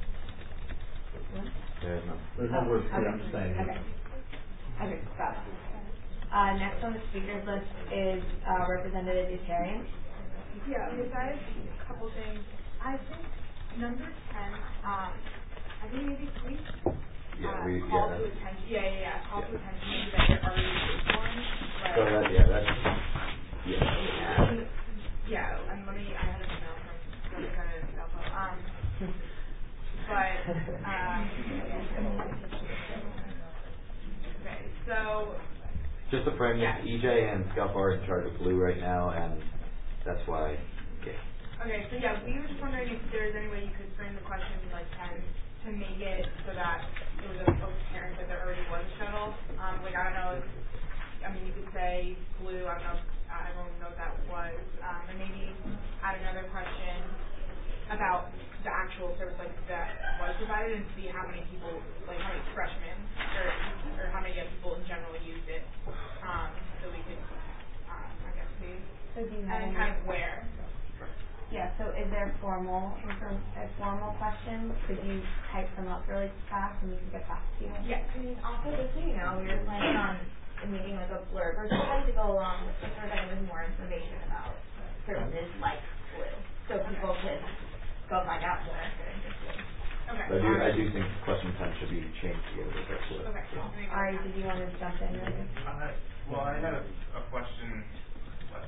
There's no. There's no Oh, word free. okay. I'm just saying. Okay. Okay. Got it. Uh, next on the speakers list is uh, Representative Yetarian. Yeah. Okay. So I have a couple things. I think number ten. Um, I think maybe three. Yeah, uh, we call yeah. to attention. Yeah, yeah, yeah. Call to attention maybe that there already is one. But So that yeah, that's yeah. yeah. Yeah, and let me. I had an email from Representative Scalpo. Um, but um, okay, so. Just to frame this, yeah. E J and Scalp are in charge of Blue right now, and that's why. Yeah. Okay, so yeah, we were just wondering if there's any way you could frame the question like ten to make it so that it was apparent that there already was a shuttle. Um, like I don't know if, I mean you could say Blue, I don't know if uh, everyone would know what that was. Um, and maybe add another question about the actual service like that was provided and see how many people, like how many freshmen or or how many people in general used it. Um, so we could um, I guess see So do you have and any- kind of where. Yeah, so is there formal, a formal question? Could you type them up really fast and we can get back to you? Yeah, and also just so you know, we were planning on making like a blurb or something to go along with the survey with more information about services like Blue, so people could go find out more if they're interested. Okay. So I do, I do think question ten should be changed together with that Blue. Okay. Ari, did you want to jump in? Uh, well, I had a, a question, a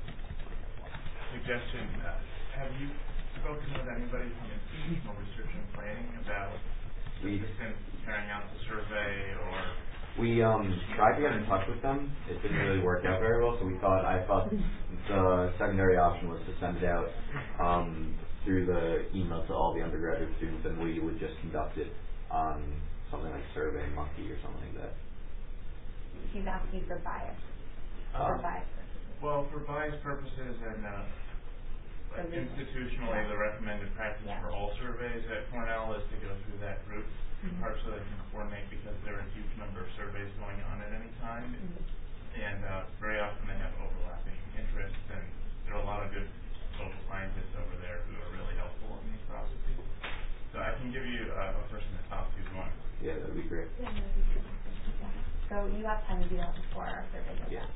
suggestion. Uh, have you spoken with anybody from institutional research and planning about We- assistance carrying out the survey or? We um tried to get in touch with them. It didn't really work out very well, so we thought I thought the secondary option was to send it out um, through the email to all the undergraduate students, and we would just conduct it on something like Survey Monkey or something like that. She's asking for bias. For Um, bias. Well, for bias purposes and uh, like institutionally, the recommended practice Yeah. for all surveys at Cornell is to go through that route, Mm-hmm. partially they can coordinate because there are a huge number of surveys going on at any time, Mm-hmm. and uh, very often they have overlapping interests, and there are a lot of good social scientists over there who are really helpful in these processes. So I can give you uh, a person to talk to if you want. Yeah, that'd be great. Yeah, that'd be great. So you have time to do that before our survey goes Yeah. out.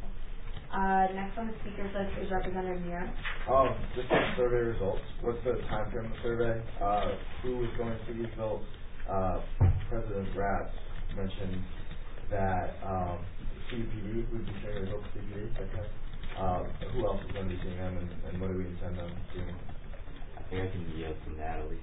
Uh, next on the speakers list is Representative Muir. Um, just on survey results, what's the time frame of the survey? Uh, who is going to see these results? Uh, President Ratz mentioned that um, C U P D would be sharing results with C U P D. Okay. Um, who else is going to be seeing them, and, and what do we intend them doing? I think I can yield to Natalie.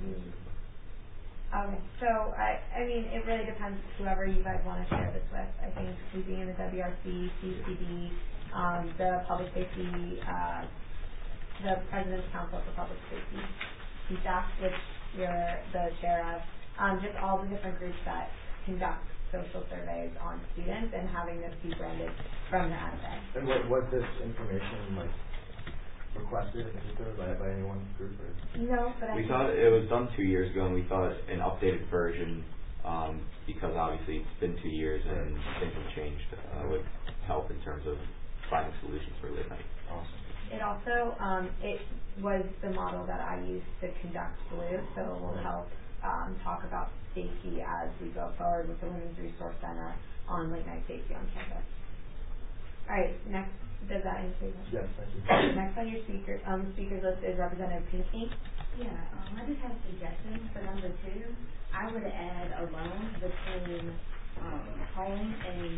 Okay, so I, I mean, it really depends whoever you guys want to share this with. I think keeping in the W R C, C U P D, um, the public safety, uh, the President's Council for Public Safety, P S A C, which you're the chair of, um, just all the different groups that conduct social surveys on students and having this be branded from the essay. And what was this information like requested in particular by, by any one group? Or? No, but I We think thought it was done two years ago, and we thought an updated version, um, because obviously it's been two years and things have changed, uh, would help in terms of finding solutions for late night. Awesome. it also, um, it was the model that I used to conduct Blue, so it will help um, talk about safety as we go forward with the Women's Resource Center on late night safety on campus. All right, next, does that answer your question? Yes, thank you. Next on your speaker, um, speakers list is Representative Pinkney. Yeah, um, I just have a suggestion for number two. I would add a loan between, um, home and,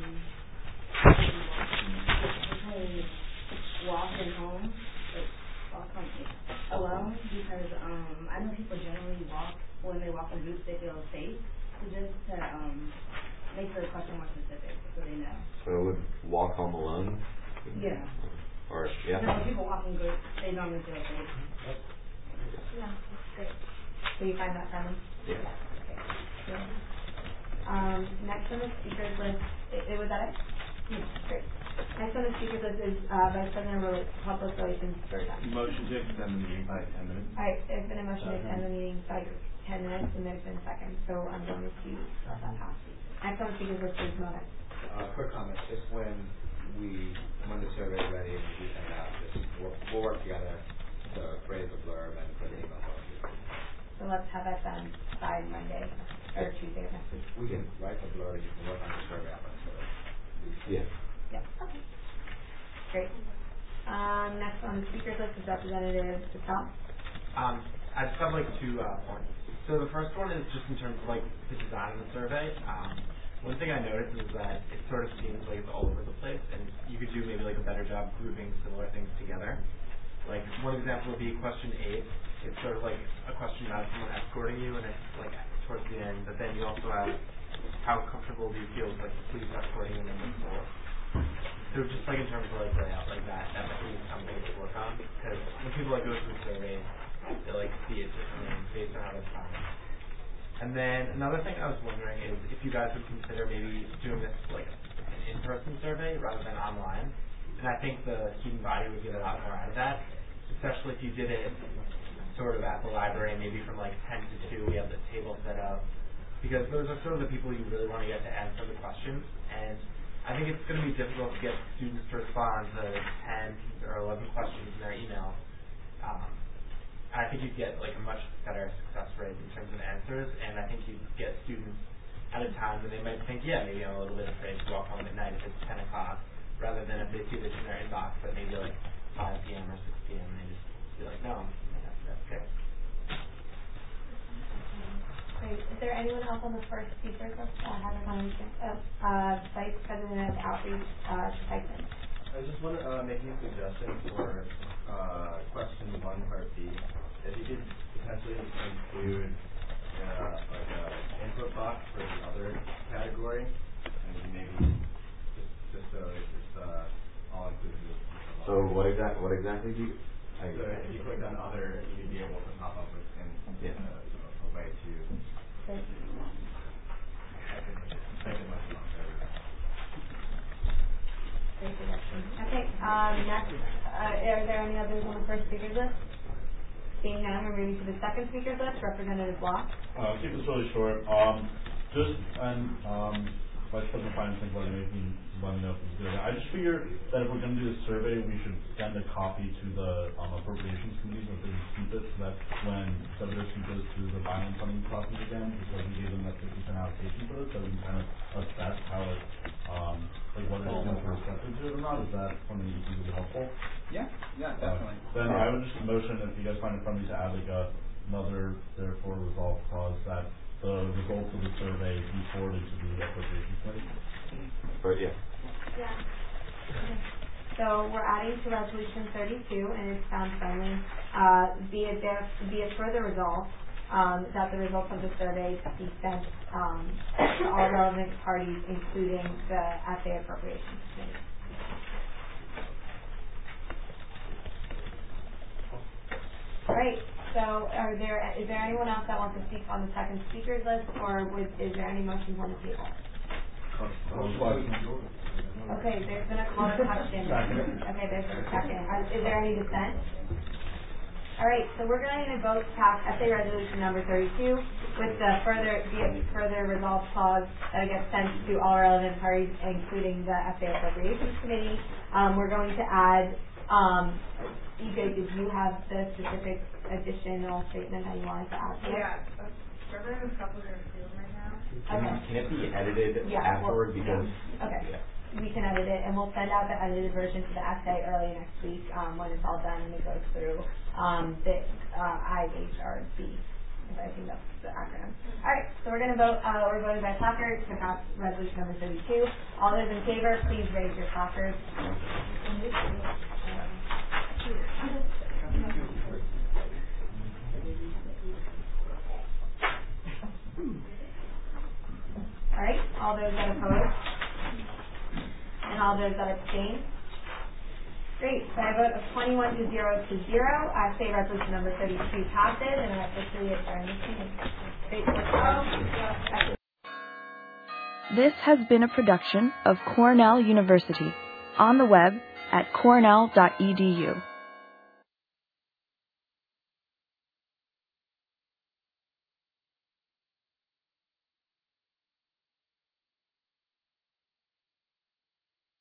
between walk and home, like, walk home alone, because, um, I know people generally walk, when they walk in groups, they feel safe. So just to, um, make the question more specific, so they know. So it would walk home alone? Yeah. Or, yeah? You know, when people walk in groups, they normally feel safe. Yeah, that's great. So you find that from them? Yeah. Okay. Good. Um, next on the speakers list, it, it was that it? Yeah, great. Next on the speakers list is uh, Vice President of Public Relations, Berta. Motion to extend the meeting by ten minutes. All right, there's been a motion to extend the meeting by ten minutes, and there's been a second, so I'm going to let that pass. Next on the speakers list is Mona. Uh, quick comment, just when we, when the survey is ready and we send it out, just, we'll, we'll work together to create the blurb and put the email out. So let's have that done by Monday, or Tuesday of next week. We can write the blurb, you can work on the survey out on the survey. Yeah. Yep, okay. Great. Um, next on the speakers list is Representative Patel. Um, I just have like two uh, points. So the first one is just in terms of like the design of the survey. Um, one thing I noticed is that it sort of seems like it's all over the place, and you could do maybe like a better job grouping similar things together. Like one example would be question eight. It's sort of like a question about someone escorting you, and it's like towards the end. But then you also have how comfortable do you feel with like the police escorting you in the floor. So just like in terms of like layout like that, that might be something to work on, because when people like go through surveys, they like see it differently based on how they're designed. And then another thing I was wondering is if you guys would consider maybe doing this like an in-person survey rather than online. And I think the student body would get a lot more out of that, especially if you did it sort of at the library, maybe from like ten to two, we have the table set up, because those are sort of the people you really want to get to answer the questions. And I think it's going to be difficult to get students to respond to ten or eleven questions in their email. Um, I think you'd get like a much better success rate in terms of answers, and I think you'd get students at a time when they might think, yeah, maybe I'm a little bit afraid to walk home at night if it's ten o'clock, rather than if they see this in their inbox at maybe like five p.m. or six p.m. and they just be like, no, that's, that's okay. Great. Is there anyone else on the first speaker list that has a comment? Oh, uh, Vice President of Outreach, uh, Tyson. I just want to uh, make a suggestion for uh, question one, part B. If you could potentially include uh, like a input box for the other category, and maybe just just so it's uh, all inclusive. So what exact what exactly do you? I, so if you click on other, you'd be able to pop up with in, yeah. uh, a way to. Great. Thank you much. Great suggestion. Okay, um, next, uh, are there any others on the first speakers list? Seeing none, we're moving to the second speakers list, Representative Block. Uh, keep this really short. Um, just, and, um, Vice President Finance and Budget, maybe let me know if it's good. I just figure that if we're going to do this survey, we should send a copy to the um, appropriations committee so they can keep it, so that when W S C goes through the binding funding process again, because we gave them that fifty percent allocation for this, so we can kind of assess how it, um, like whether it's going to be receptive to it or not. Is that something you think would be helpful? Yeah, yeah, definitely. Uh, then I would just motion, if you guys find it friendly, to add like a, another therefore resolve clause that the results of the survey be forwarded to the appropriations committee. But yeah. Yeah. Okay. So we're adding to resolution thirty-two, and it's found friendly. Uh, be it there, be it further resolved um, that the results of the survey be sent um, to all relevant parties, including the F A Appropriations Committee. All right. So, are there is there anyone else that wants to speak on the second speakers list, or would, is there any motions on the table? Okay, there's been a call to question. Okay, there's been a second. Is there any dissent? All right, so we're going to vote to pass S A Resolution Number thirty-two with the further the further resolve clause that gets sent to all relevant parties, including the F A Appropriations Committee. Um, we're going to add. Um, E J, did you have the specific additional statement that you wanted to add? Yeah, Representative Couples are in field right now. Okay. Can it be edited yeah, afterward well, because? Yeah. Okay. Yeah. we can edit it, and we'll send out the edited version to the essay early next week um, when it's all done and it goes through um, the uh, I H R B. I think that's the acronym. All right, so we're going to vote. Uh, we're voting by placard to pass resolution number thirty-two. All those in favor, please raise your placards. All right, all those that oppose, and all those that abstain. Great. So I vote of twenty-one to zero to zero. I say resolution number thirty-two passes, and I officially adjourn this meeting. Great. This has been a production of Cornell University, on the web at cornell dot e d u.